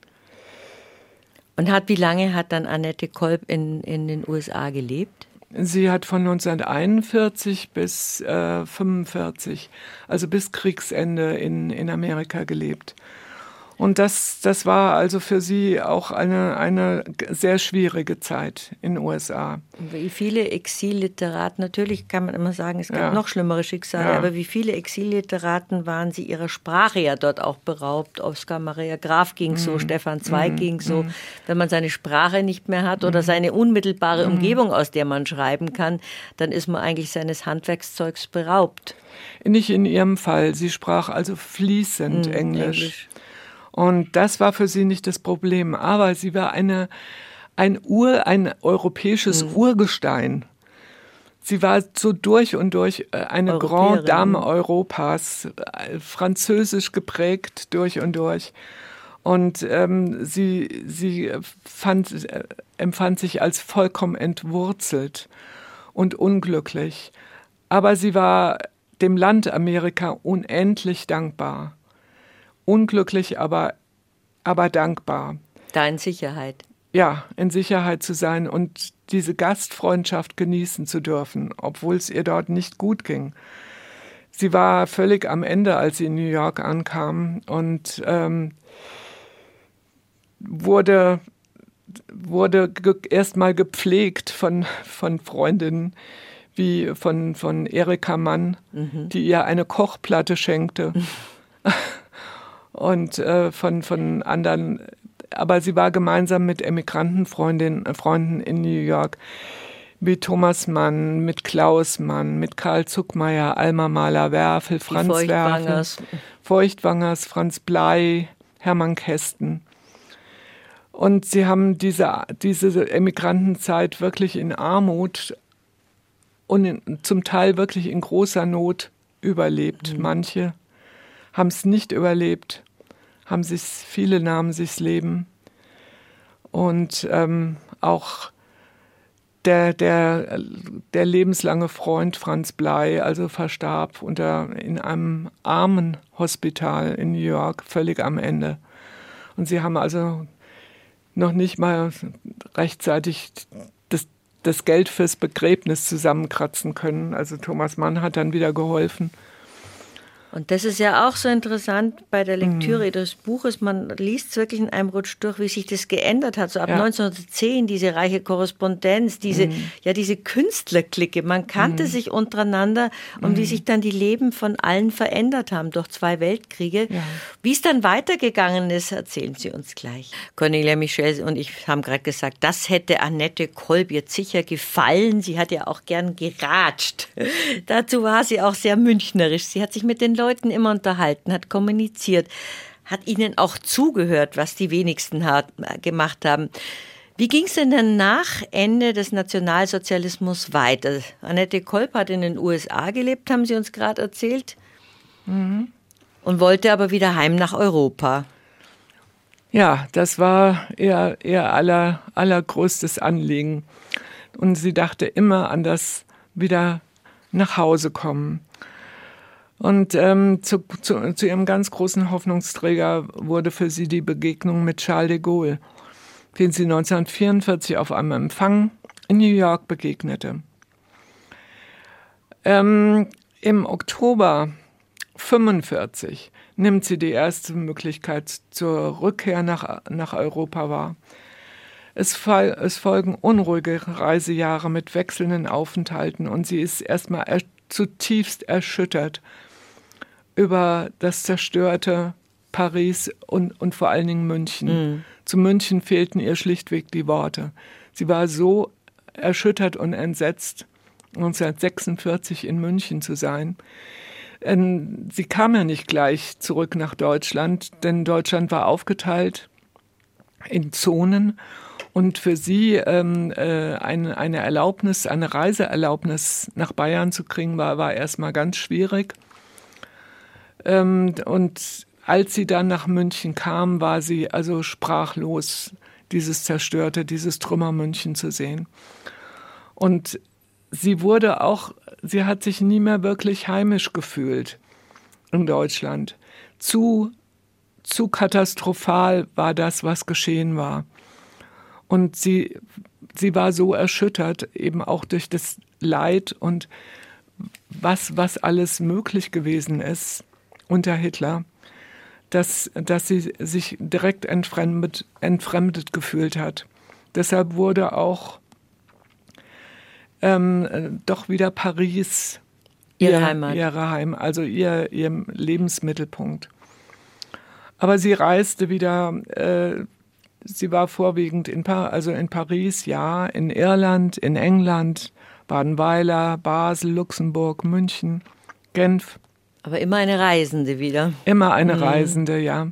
[SPEAKER 2] Und wie lange hat dann Annette Kolb in den USA gelebt?
[SPEAKER 3] Sie hat von 1941 bis 1945, also bis Kriegsende in Amerika gelebt. Und das war also für sie auch eine sehr schwierige Zeit in den USA.
[SPEAKER 2] Wie viele Exilliteraten, natürlich kann man immer sagen, es gab noch schlimmere Schicksale, aber wie viele Exilliteraten waren sie ihrer Sprache ja dort auch beraubt. Oskar Maria Graf ging so, Stefan Zweig ging so. Wenn man seine Sprache nicht mehr hat oder seine unmittelbare Umgebung, aus der man schreiben kann, dann ist man eigentlich seines Handwerkszeugs beraubt.
[SPEAKER 3] Nicht in ihrem Fall. Sie sprach also fließend Englisch. Und das war für sie nicht das Problem. Aber sie war ein europäisches Urgestein. Sie war so durch und durch eine Grande Dame Europas, französisch geprägt durch und durch. Und sie empfand sich als vollkommen entwurzelt und unglücklich. Aber sie war dem Land Amerika unendlich dankbar. Unglücklich, aber dankbar.
[SPEAKER 2] Da in Sicherheit.
[SPEAKER 3] Ja, in Sicherheit zu sein und diese Gastfreundschaft genießen zu dürfen, obwohl es ihr dort nicht gut ging. sie war völlig am Ende, als sie in New York ankam und wurde erstmal gepflegt von Freundinnen, wie von Erika Mann, die ihr eine Kochplatte schenkte. Und von anderen, aber sie war gemeinsam mit Freunden in New York, wie Thomas Mann, mit Klaus Mann, mit Karl Zuckmayer, Alma Mahler-Werfel, Franz Werfel, Feuchtwangers, Franz Blei, Hermann Kästen. Und sie haben diese Emigrantenzeit wirklich in Armut und zum Teil wirklich in großer Not überlebt. Manche haben es nicht überlebt, viele nahmen sich das Leben. Und auch der lebenslange Freund Franz Blei, also verstarb in einem Armenhospital in New York, völlig am Ende. Und sie haben also noch nicht mal rechtzeitig das Geld fürs Begräbnis zusammenkratzen können. Also Thomas Mann hat dann wieder geholfen.
[SPEAKER 2] Und das ist ja auch so interessant bei der Lektüre des Buches. Man liest es wirklich in einem Rutsch durch, wie sich das geändert hat. So ab 1910 diese reiche Korrespondenz, diese Künstlerklicke. Man kannte sich untereinander und wie sich dann die Leben von allen verändert haben durch 2 Weltkriege. Ja. Wie es dann weitergegangen ist, erzählen Sie uns gleich. Cornelia Michel und ich haben gerade gesagt, das hätte Annette Kolb jetzt sicher gefallen. Sie hat ja auch gern geratscht. Dazu war sie auch sehr münchnerisch. Sie hat sich mit den Leuten immer unterhalten, hat kommuniziert, hat ihnen auch zugehört, was die wenigsten gemacht haben. Wie ging es denn dann nach Ende des Nationalsozialismus weiter? Annette Kolb hat in den USA gelebt, haben Sie uns gerade erzählt, und wollte aber wieder heim nach Europa.
[SPEAKER 3] Ja, das war ihr allergrößtes Anliegen. Und sie dachte immer an das wieder nach Hause kommen. Und zu ihrem ganz großen Hoffnungsträger wurde für sie die Begegnung mit Charles de Gaulle, den sie 1944 auf einem Empfang in New York begegnete. Im Oktober 1945 nimmt sie die erste Möglichkeit zur Rückkehr nach Europa wahr. Es folgen unruhige Reisejahre mit wechselnden Aufenthalten und sie ist erstmal zutiefst erschüttert über das zerstörte Paris und vor allen Dingen München. Zu München fehlten ihr schlichtweg die Worte. Sie war so erschüttert und entsetzt, 1946 in München zu sein. Sie kam ja nicht gleich zurück nach Deutschland, denn Deutschland war aufgeteilt in Zonen. Und für sie eine Reiseerlaubnis nach Bayern zu kriegen, war erstmal ganz schwierig. Und als sie dann nach München kam, war sie also sprachlos, dieses Trümmer-München zu sehen. Und sie hat sich nie mehr wirklich heimisch gefühlt in Deutschland. Zu katastrophal war das, was geschehen war. Und sie war so erschüttert, eben auch durch das Leid und was alles möglich gewesen ist unter Hitler, dass sie sich direkt entfremdet gefühlt hat. Deshalb wurde auch doch wieder Paris ihre Heim, also ihr Lebensmittelpunkt. Aber sie reiste wieder. Sie war vorwiegend in Paris, ja, in Irland, in England, Badenweiler, Basel, Luxemburg, München, Genf.
[SPEAKER 2] Aber immer eine Reisende wieder.
[SPEAKER 3] Immer eine Reisende, ja.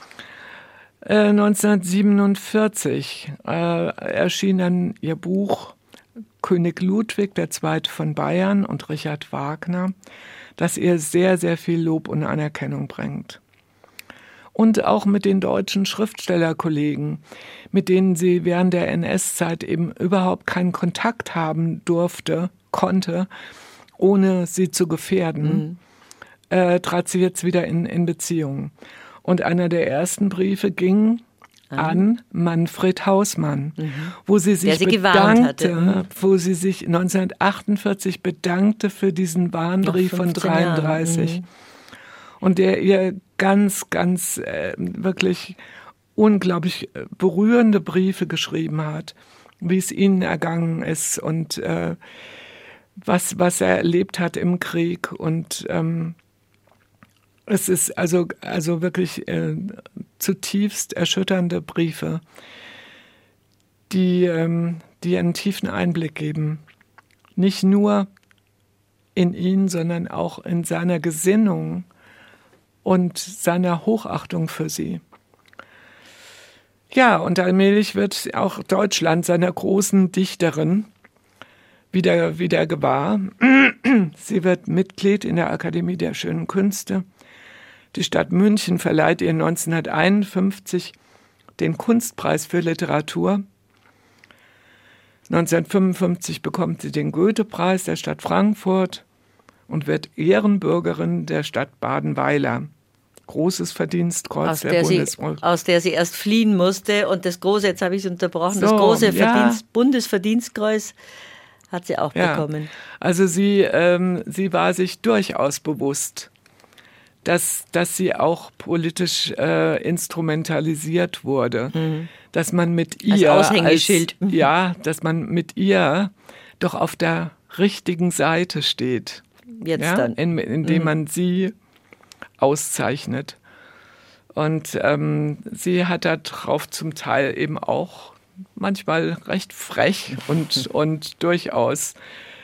[SPEAKER 3] 1947 erschien dann ihr Buch König Ludwig II. Von Bayern und Richard Wagner, das ihr sehr, sehr viel Lob und Anerkennung bringt. Und auch mit den deutschen Schriftstellerkollegen, mit denen sie während der NS-Zeit eben überhaupt keinen Kontakt haben konnte, ohne sie zu gefährden, trat sie jetzt wieder in Beziehung. Und einer der ersten Briefe ging an Manfred Hausmann, wo sie sich bedankte, wo sie sich 1948 bedankte für diesen Warnbrief von 1933. Und der ihr ganz, ganz wirklich unglaublich berührende Briefe geschrieben hat, wie es ihnen ergangen ist und was er erlebt hat im Krieg. Und es ist also wirklich zutiefst erschütternde Briefe, die einen tiefen Einblick geben. Nicht nur in ihn, sondern auch in seiner Gesinnung und seiner Hochachtung für sie. Ja, und allmählich wird auch Deutschland seiner großen Dichterin wieder gewahr. Sie wird Mitglied in der Akademie der Schönen Künste. Die Stadt München verleiht ihr 1951 den Kunstpreis für Literatur. 1955 bekommt sie den Goethe-Preis der Stadt Frankfurt und wird Ehrenbürgerin der Stadt Badenweiler. Großes Verdienstkreuz der Bundesrepublik.
[SPEAKER 2] Aus der sie erst fliehen musste. Und das große, jetzt habe ich es unterbrochen, das große Bundesverdienstkreuz hat sie auch bekommen.
[SPEAKER 3] Also sie war sich durchaus bewusst, dass sie auch politisch instrumentalisiert wurde, dass man mit ihr
[SPEAKER 2] als Aushängeschild,
[SPEAKER 3] dass man mit ihr doch auf der richtigen Seite steht, indem man sie auszeichnet. Und sie hat darauf zum Teil eben auch manchmal recht frech und durchaus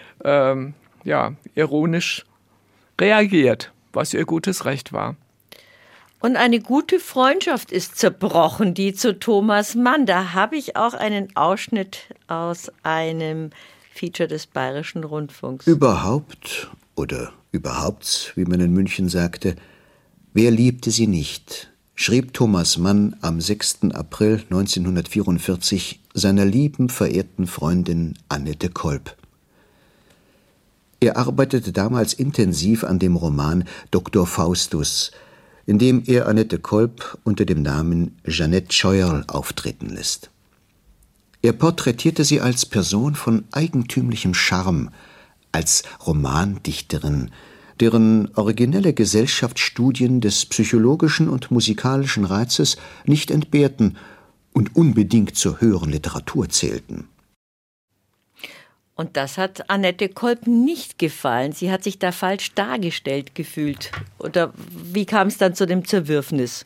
[SPEAKER 3] ironisch reagiert, was ihr gutes Recht war.
[SPEAKER 2] Und eine gute Freundschaft ist zerbrochen, die zu Thomas Mann. Da habe ich auch einen Ausschnitt aus einem Feature des Bayerischen Rundfunks.
[SPEAKER 5] Überhaupt, wie man in München sagte, wer liebte sie nicht, schrieb Thomas Mann am 6. April 1944 seiner lieben, verehrten Freundin Annette Kolb. Er arbeitete damals intensiv an dem Roman Dr. Faustus, in dem er Annette Kolb unter dem Namen Jeanette Scheuerl auftreten lässt. Er porträtierte sie als Person von eigentümlichem Charme, als Romandichterin, deren originelle Gesellschaftsstudien des psychologischen und musikalischen Reizes nicht entbehrten und unbedingt zur höheren Literatur zählten.
[SPEAKER 2] Und das hat Annette Kolb nicht gefallen. Sie hat sich da falsch dargestellt gefühlt. Oder wie kam es dann zu dem Zerwürfnis?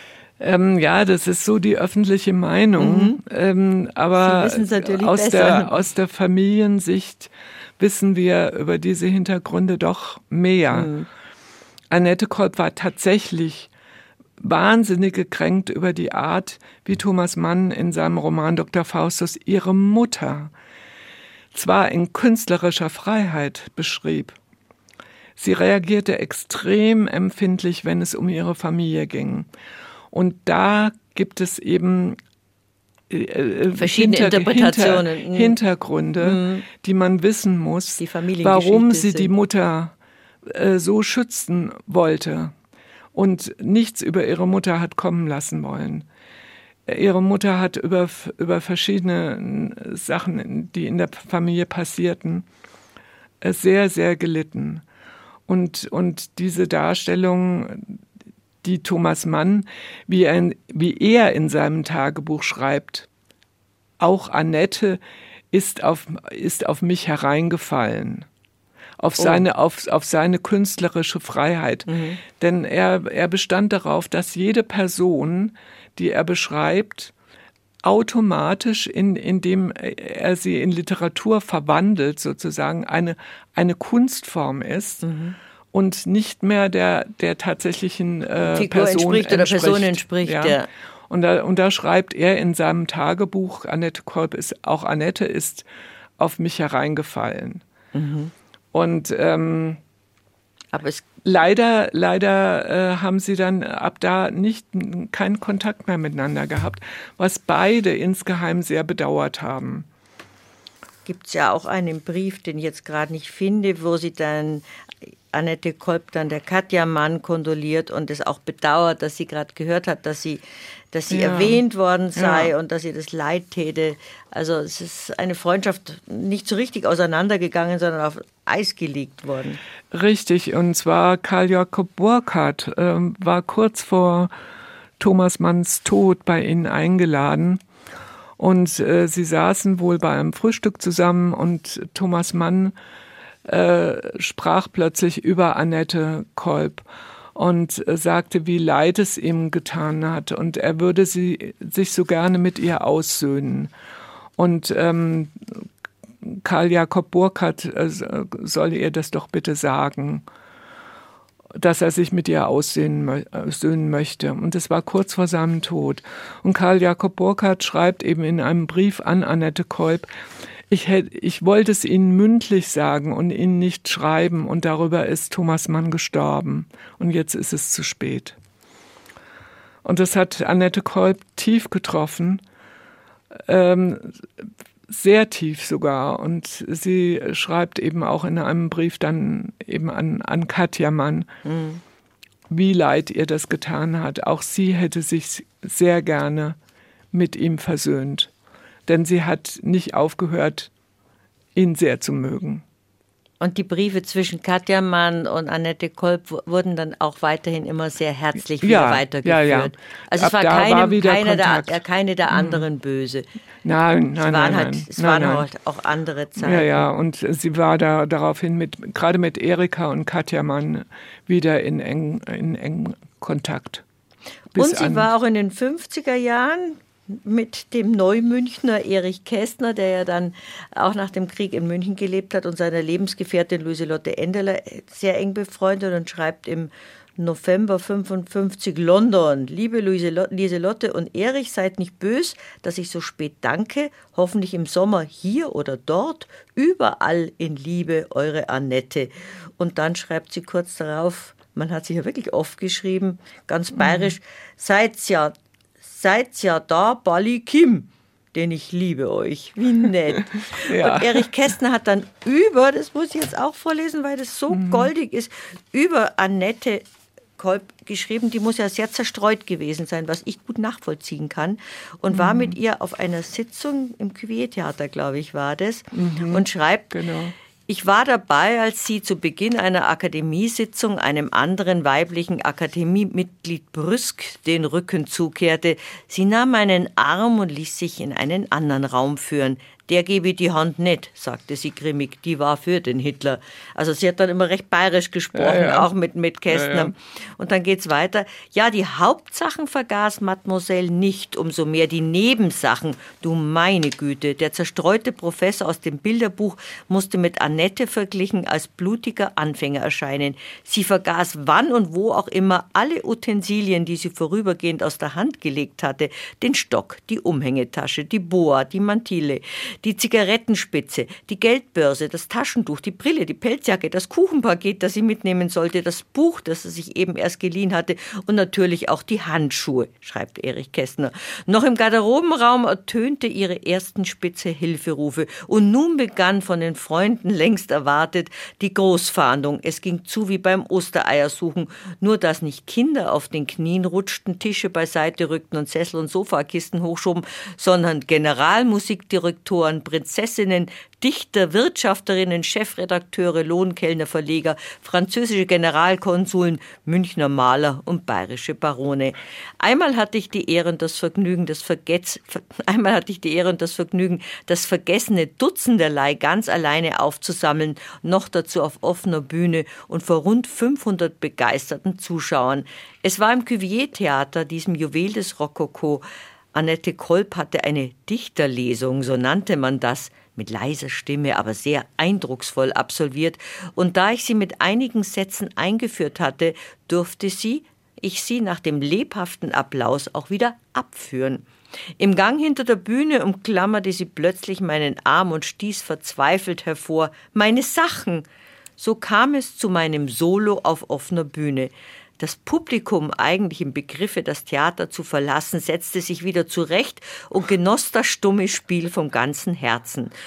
[SPEAKER 3] Das ist so die öffentliche Meinung. Aber
[SPEAKER 2] Sie natürlich
[SPEAKER 3] aus der Familiensicht wissen wir über diese Hintergründe doch mehr. Annette Kolb war tatsächlich wahnsinnig gekränkt über die Art, wie Thomas Mann in seinem Roman Dr. Faustus ihre Mutter zwar in künstlerischer Freiheit beschrieb. Sie reagierte extrem empfindlich, wenn es um ihre Familie ging. Und da gibt es eben
[SPEAKER 2] verschiedene Interpretationen.
[SPEAKER 3] Hintergründe, die man wissen muss, warum sie die Mutter so schützen wollte und nichts über ihre Mutter hat kommen lassen wollen. Ihre Mutter hat über verschiedene Sachen, die in der Familie passierten, sehr, sehr gelitten. Und diese Darstellung, die Thomas Mann, wie er in seinem Tagebuch schreibt, auch Annette ist auf mich hereingefallen. Auf seine künstlerische Freiheit. Denn er bestand darauf, dass jede Person, die er beschreibt, automatisch, indem er sie in Literatur verwandelt, sozusagen eine Kunstform ist und nicht mehr der tatsächlichen Person
[SPEAKER 2] entspricht. Ja.
[SPEAKER 3] Und da schreibt er in seinem Tagebuch, Annette Kolb Annette ist auf mich hereingefallen. Und aber leider haben sie dann ab da keinen Kontakt mehr miteinander gehabt, was beide insgeheim sehr bedauert haben.
[SPEAKER 2] gibt es ja auch einen Brief, den ich jetzt gerade nicht finde, wo sie dann Annette Kolb dann der Katja Mann kondoliert und es auch bedauert, dass sie gerade gehört hat, dass sie erwähnt worden sei und dass ihr das leid täte. Also es ist eine Freundschaft nicht so richtig auseinandergegangen, sondern auf Eis gelegt worden.
[SPEAKER 3] Richtig, und zwar Karl Jakob Burckhardt war kurz vor Thomas Manns Tod bei ihnen eingeladen. Und sie saßen wohl bei einem Frühstück zusammen und Thomas Mann sprach plötzlich über Annette Kolb und sagte, wie leid es ihm getan hat. Und er würde sich so gerne mit ihr aussöhnen. Und Karl Jakob Burckhardt soll ihr das doch bitte sagen, dass er sich mit ihr aussöhnen möchte. Und es war kurz vor seinem Tod. Und Karl Jakob Burckhardt schreibt eben in einem Brief an Annette Kolb, ich wollte es Ihnen mündlich sagen und Ihnen nicht schreiben, und darüber ist Thomas Mann gestorben. Und jetzt ist es zu spät. Und das hat Annette Kolb tief getroffen, sehr tief sogar. Und sie schreibt eben auch in einem Brief dann eben an Katja Mann, wie leid ihr das getan hat. Auch sie hätte sich sehr gerne mit ihm versöhnt. Denn sie hat nicht aufgehört, ihn sehr zu mögen.
[SPEAKER 2] Und die Briefe zwischen Katja Mann und Annette Kolb wurden dann auch weiterhin immer sehr herzlich wieder weitergeführt. Ja. Also es war keine der anderen böse.
[SPEAKER 3] Nein.
[SPEAKER 2] Es waren halt auch andere Zeiten.
[SPEAKER 3] Ja, und sie war da daraufhin gerade mit Erika und Katja Mann wieder in engem Kontakt.
[SPEAKER 2] Und sie war auch in den 50er Jahren mit dem Neumünchner Erich Kästner, der ja dann auch nach dem Krieg in München gelebt hat, und seiner Lebensgefährtin Luiselotte Endeler sehr eng befreundet, und schreibt im November 55 London: Liebe Lieselotte und Erich, seid nicht bös, dass ich so spät danke. Hoffentlich im Sommer hier oder dort, überall in Liebe, eure Annette. Und dann schreibt sie kurz darauf, man hat sich ja wirklich oft geschrieben, ganz bayerisch, seid ja da, Balli Kim, denn ich liebe euch. Wie nett. Ja. Und Erich Kästner hat dann das muss ich jetzt auch vorlesen, weil das so goldig ist, über Annette Kolb geschrieben. Die muss ja sehr zerstreut gewesen sein, was ich gut nachvollziehen kann. Und war mit ihr auf einer Sitzung im Cuvier-Theater, glaube ich, war das. Und schreibt, genau. Ich war dabei, als sie zu Beginn einer Akademiesitzung einem anderen weiblichen Akademiemitglied brüsk den Rücken zukehrte. Sie nahm meinen Arm und ließ sich in einen anderen Raum führen. Der gebe die Hand nicht, sagte sie grimmig, die war für den Hitler. Also sie hat dann immer recht bayerisch gesprochen, auch mit Kästner. Ja. Und dann geht's weiter. Ja, die Hauptsachen vergaß Mademoiselle nicht, umso mehr die Nebensachen. Du meine Güte, der zerstreute Professor aus dem Bilderbuch musste mit Annette verglichen als blutiger Anfänger erscheinen. Sie vergaß wann und wo auch immer alle Utensilien, die sie vorübergehend aus der Hand gelegt hatte. Den Stock, die Umhängetasche, die Boa, die Mantille, die Zigarettenspitze, die Geldbörse, das Taschentuch, die Brille, die Pelzjacke, das Kuchenpaket, das sie mitnehmen sollte, das Buch, das sie sich eben erst geliehen hatte, und natürlich auch die Handschuhe, schreibt Erich Kästner. Noch im Garderobenraum ertönte ihre ersten spitze Hilferufe, und nun begann, von den Freunden längst erwartet, die Großfahndung. Es ging zu wie beim Ostereiersuchen, nur dass nicht Kinder auf den Knien rutschten, Tische beiseite rückten und Sessel und Sofakisten hochschoben, sondern Generalmusikdirektoren, Prinzessinnen, Dichter, Wirtschafterinnen, Chefredakteure, Lohnkellner, Verleger, französische Generalkonsuln, Münchner Maler und bayerische Barone. Einmal hatte ich die Ehre und das Vergnügen, das vergessene Dutzenderlei ganz alleine aufzusammeln, noch dazu auf offener Bühne und vor rund 500 begeisterten Zuschauern. Es war im Cuvier-Theater, diesem Juwel des Rokoko. Annette Kolb hatte eine Dichterlesung, so nannte man das, mit leiser Stimme, aber sehr eindrucksvoll absolviert. Und da ich sie mit einigen Sätzen eingeführt hatte, durfte ich sie nach dem lebhaften Applaus auch wieder abführen. Im Gang hinter der Bühne umklammerte sie plötzlich meinen Arm und stieß verzweifelt hervor: Meine Sachen! So kam es zu meinem Solo auf offener Bühne. Das Publikum, eigentlich im Begriffe, das Theater zu verlassen, setzte sich wieder zurecht und genoss das stumme Spiel vom ganzen Herzen.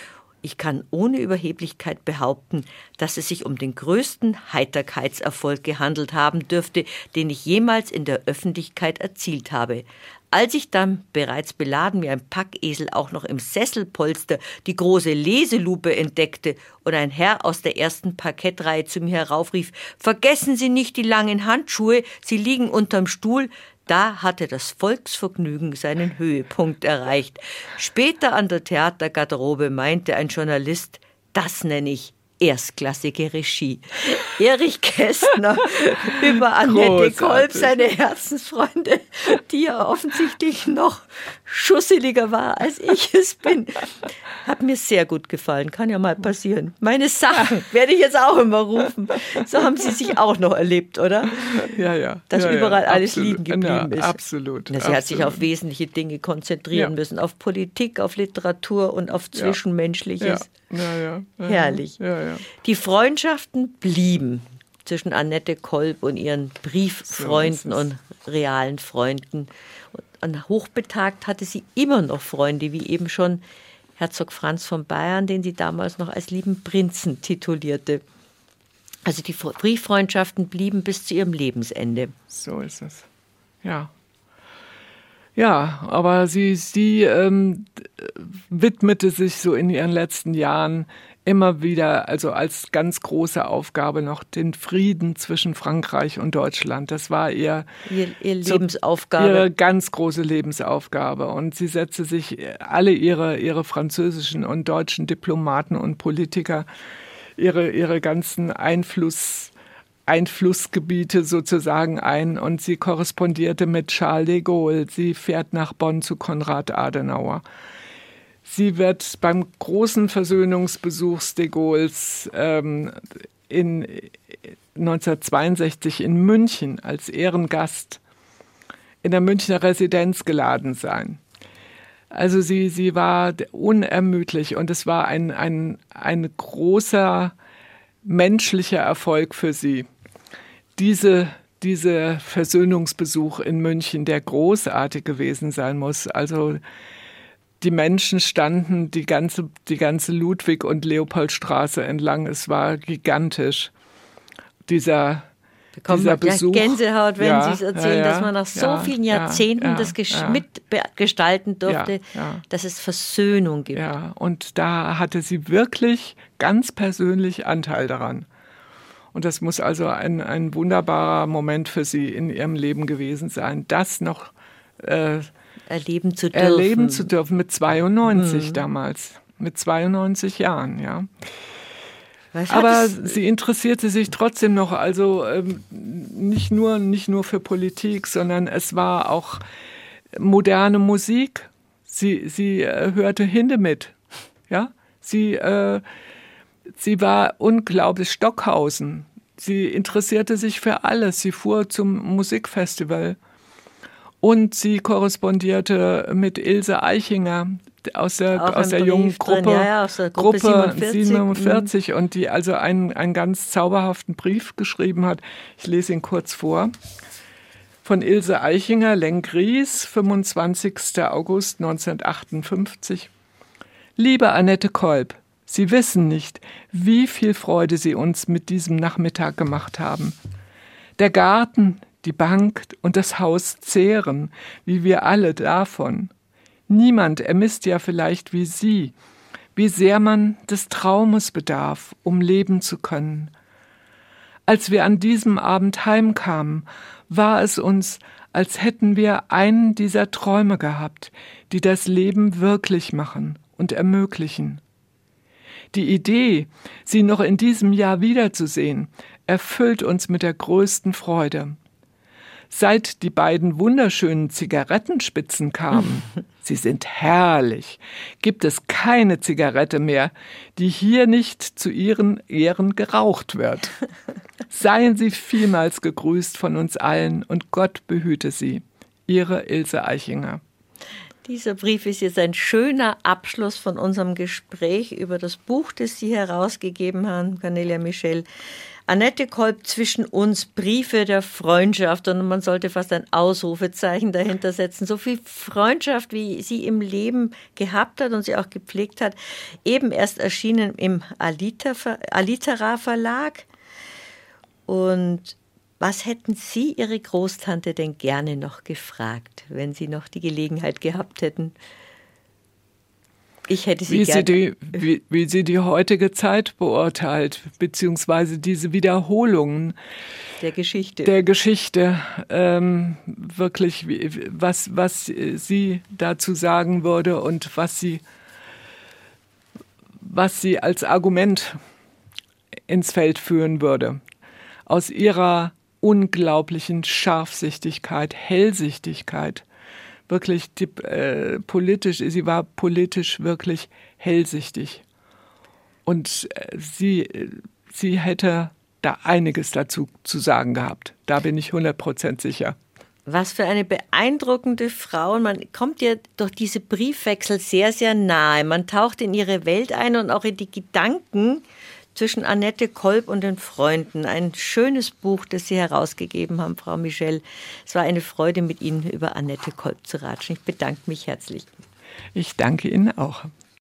[SPEAKER 2] Ich kann ohne Überheblichkeit behaupten, dass es sich um den größten Heiterkeitserfolg gehandelt haben dürfte, den ich jemals in der Öffentlichkeit erzielt habe. Als ich dann bereits beladen wie ein Packesel auch noch im Sesselpolster die große Leselupe entdeckte und ein Herr aus der ersten Parkettreihe zu mir heraufrief: »Vergessen Sie nicht die langen Handschuhe, sie liegen unterm Stuhl«, da hatte das Volksvergnügen seinen Höhepunkt erreicht. Später an der Theatergarderobe meinte ein Journalist: Das nenne ich erstklassige Regie. Erich Kästner über Annette Kolb, seine Herzensfreunde, die ja offensichtlich noch schusseliger war, als ich es bin. Hat mir sehr gut gefallen, kann ja mal passieren. Meine Sachen werde ich jetzt auch immer rufen. So haben Sie sich auch noch erlebt, oder?
[SPEAKER 3] Ja, ja.
[SPEAKER 2] Dass überall alles liegen geblieben ist.
[SPEAKER 3] Absolut.
[SPEAKER 2] Sie hat sich auf wesentliche Dinge konzentrieren müssen, auf Politik, auf Literatur und auf Zwischenmenschliches. Herrlich. Die Freundschaften blieben zwischen Annette Kolb und ihren Brieffreunden und realen Freunden. Und hochbetagt hatte sie immer noch Freunde, wie eben schon Herzog Franz von Bayern, den sie damals noch als lieben Prinzen titulierte. Also die Brieffreundschaften blieben bis zu ihrem Lebensende.
[SPEAKER 3] So ist es. Ja. Ja, aber sie widmete sich so in ihren letzten Jahren immer wieder, also als ganz große Aufgabe noch, den Frieden zwischen Frankreich und Deutschland. Das war ihr
[SPEAKER 2] Lebensaufgabe.
[SPEAKER 3] Ihre ganz große Lebensaufgabe. Und sie setzte sich alle ihre französischen und deutschen Diplomaten und Politiker, ihre ganzen Einflussgebiete sozusagen ein, und sie korrespondierte mit Charles de Gaulle. Sie fährt nach Bonn zu Konrad Adenauer. Sie wird beim großen Versöhnungsbesuch de Gaulles in 1962 in München als Ehrengast in der Münchner Residenz geladen sein. Also sie war unermüdlich, und es war ein großer menschlicher Erfolg für sie. Dieser Versöhnungsbesuch in München, der großartig gewesen sein muss. Also die Menschen standen die ganze Ludwig- und Leopoldstraße entlang. Es war gigantisch. Dieser Besuch.
[SPEAKER 2] Gänsehaut, wenn Sie es erzählen, dass man nach so vielen Jahrzehnten das mitgestalten durfte, dass es Versöhnung gibt.
[SPEAKER 3] Ja, und da hatte sie wirklich ganz persönlich Anteil daran. Und das muss also ein wunderbarer Moment für sie in ihrem Leben gewesen sein, das noch
[SPEAKER 2] erleben zu
[SPEAKER 3] dürfen mit 92 damals, mit 92 Jahren, ja. Aber sie interessierte sich trotzdem noch, also nicht nur für Politik, sondern es war auch moderne Musik. Sie hörte Hindemith, ja. Sie war unglaublich Stockhausen. Sie interessierte sich für alles. Sie fuhr zum Musikfestival. Und sie korrespondierte mit Ilse Aichinger aus der jungen Gruppe,
[SPEAKER 2] aus der Gruppe
[SPEAKER 3] 47 und die also einen ganz zauberhaften Brief geschrieben hat. Ich lese ihn kurz vor. Von Ilse Aichinger, Lenggries, 25. August 1958. Liebe Annette Kolb, Sie wissen nicht, wie viel Freude Sie uns mit diesem Nachmittag gemacht haben. Der Garten, die Bank und das Haus zehren, wie wir alle davon. Niemand ermisst ja vielleicht wie Sie, wie sehr man des Traumes bedarf, um leben zu können. Als wir an diesem Abend heimkamen, war es uns, als hätten wir einen dieser Träume gehabt, die das Leben wirklich machen und ermöglichen. Die Idee, Sie noch in diesem Jahr wiederzusehen, erfüllt uns mit der größten Freude. Seit die beiden wunderschönen Zigarettenspitzen kamen, sie sind herrlich, gibt es keine Zigarette mehr, die hier nicht zu ihren Ehren geraucht wird. Seien Sie vielmals gegrüßt von uns allen und Gott behüte Sie. Ihre Ilse Aichinger.
[SPEAKER 2] Dieser Brief ist jetzt ein schöner Abschluss von unserem Gespräch über das Buch, das Sie herausgegeben haben, Cornelia Michel. Annette Kolb, zwischen uns, Briefe der Freundschaft. Und man sollte fast ein Ausrufezeichen dahinter setzen. So viel Freundschaft, wie sie im Leben gehabt hat und sie auch gepflegt hat. Eben erst erschienen im Alitera Verlag. Und was hätten Sie Ihre Großtante denn gerne noch gefragt, wenn Sie noch die Gelegenheit gehabt hätten? Ich hätte sie gerne.
[SPEAKER 3] Wie sie die heutige Zeit beurteilt, beziehungsweise diese Wiederholungen der Geschichte. Wirklich, was sie dazu sagen würde und was sie als Argument ins Feld führen würde. Aus ihrer unglaublichen Scharfsichtigkeit, Hellsichtigkeit, wirklich sie war politisch wirklich hellsichtig. Und sie hätte da einiges dazu zu sagen gehabt. Da bin ich 100% sicher.
[SPEAKER 2] Was für eine beeindruckende Frau. Und man kommt ihr durch diese Briefwechsel sehr, sehr nahe. Man taucht in ihre Welt ein und auch in die Gedanken zwischen Annette Kolb und den Freunden. Ein schönes Buch, das Sie herausgegeben haben, Frau Michel. Es war eine Freude, mit Ihnen über Annette Kolb zu ratschen. Ich bedanke mich herzlich.
[SPEAKER 3] Ich danke Ihnen auch.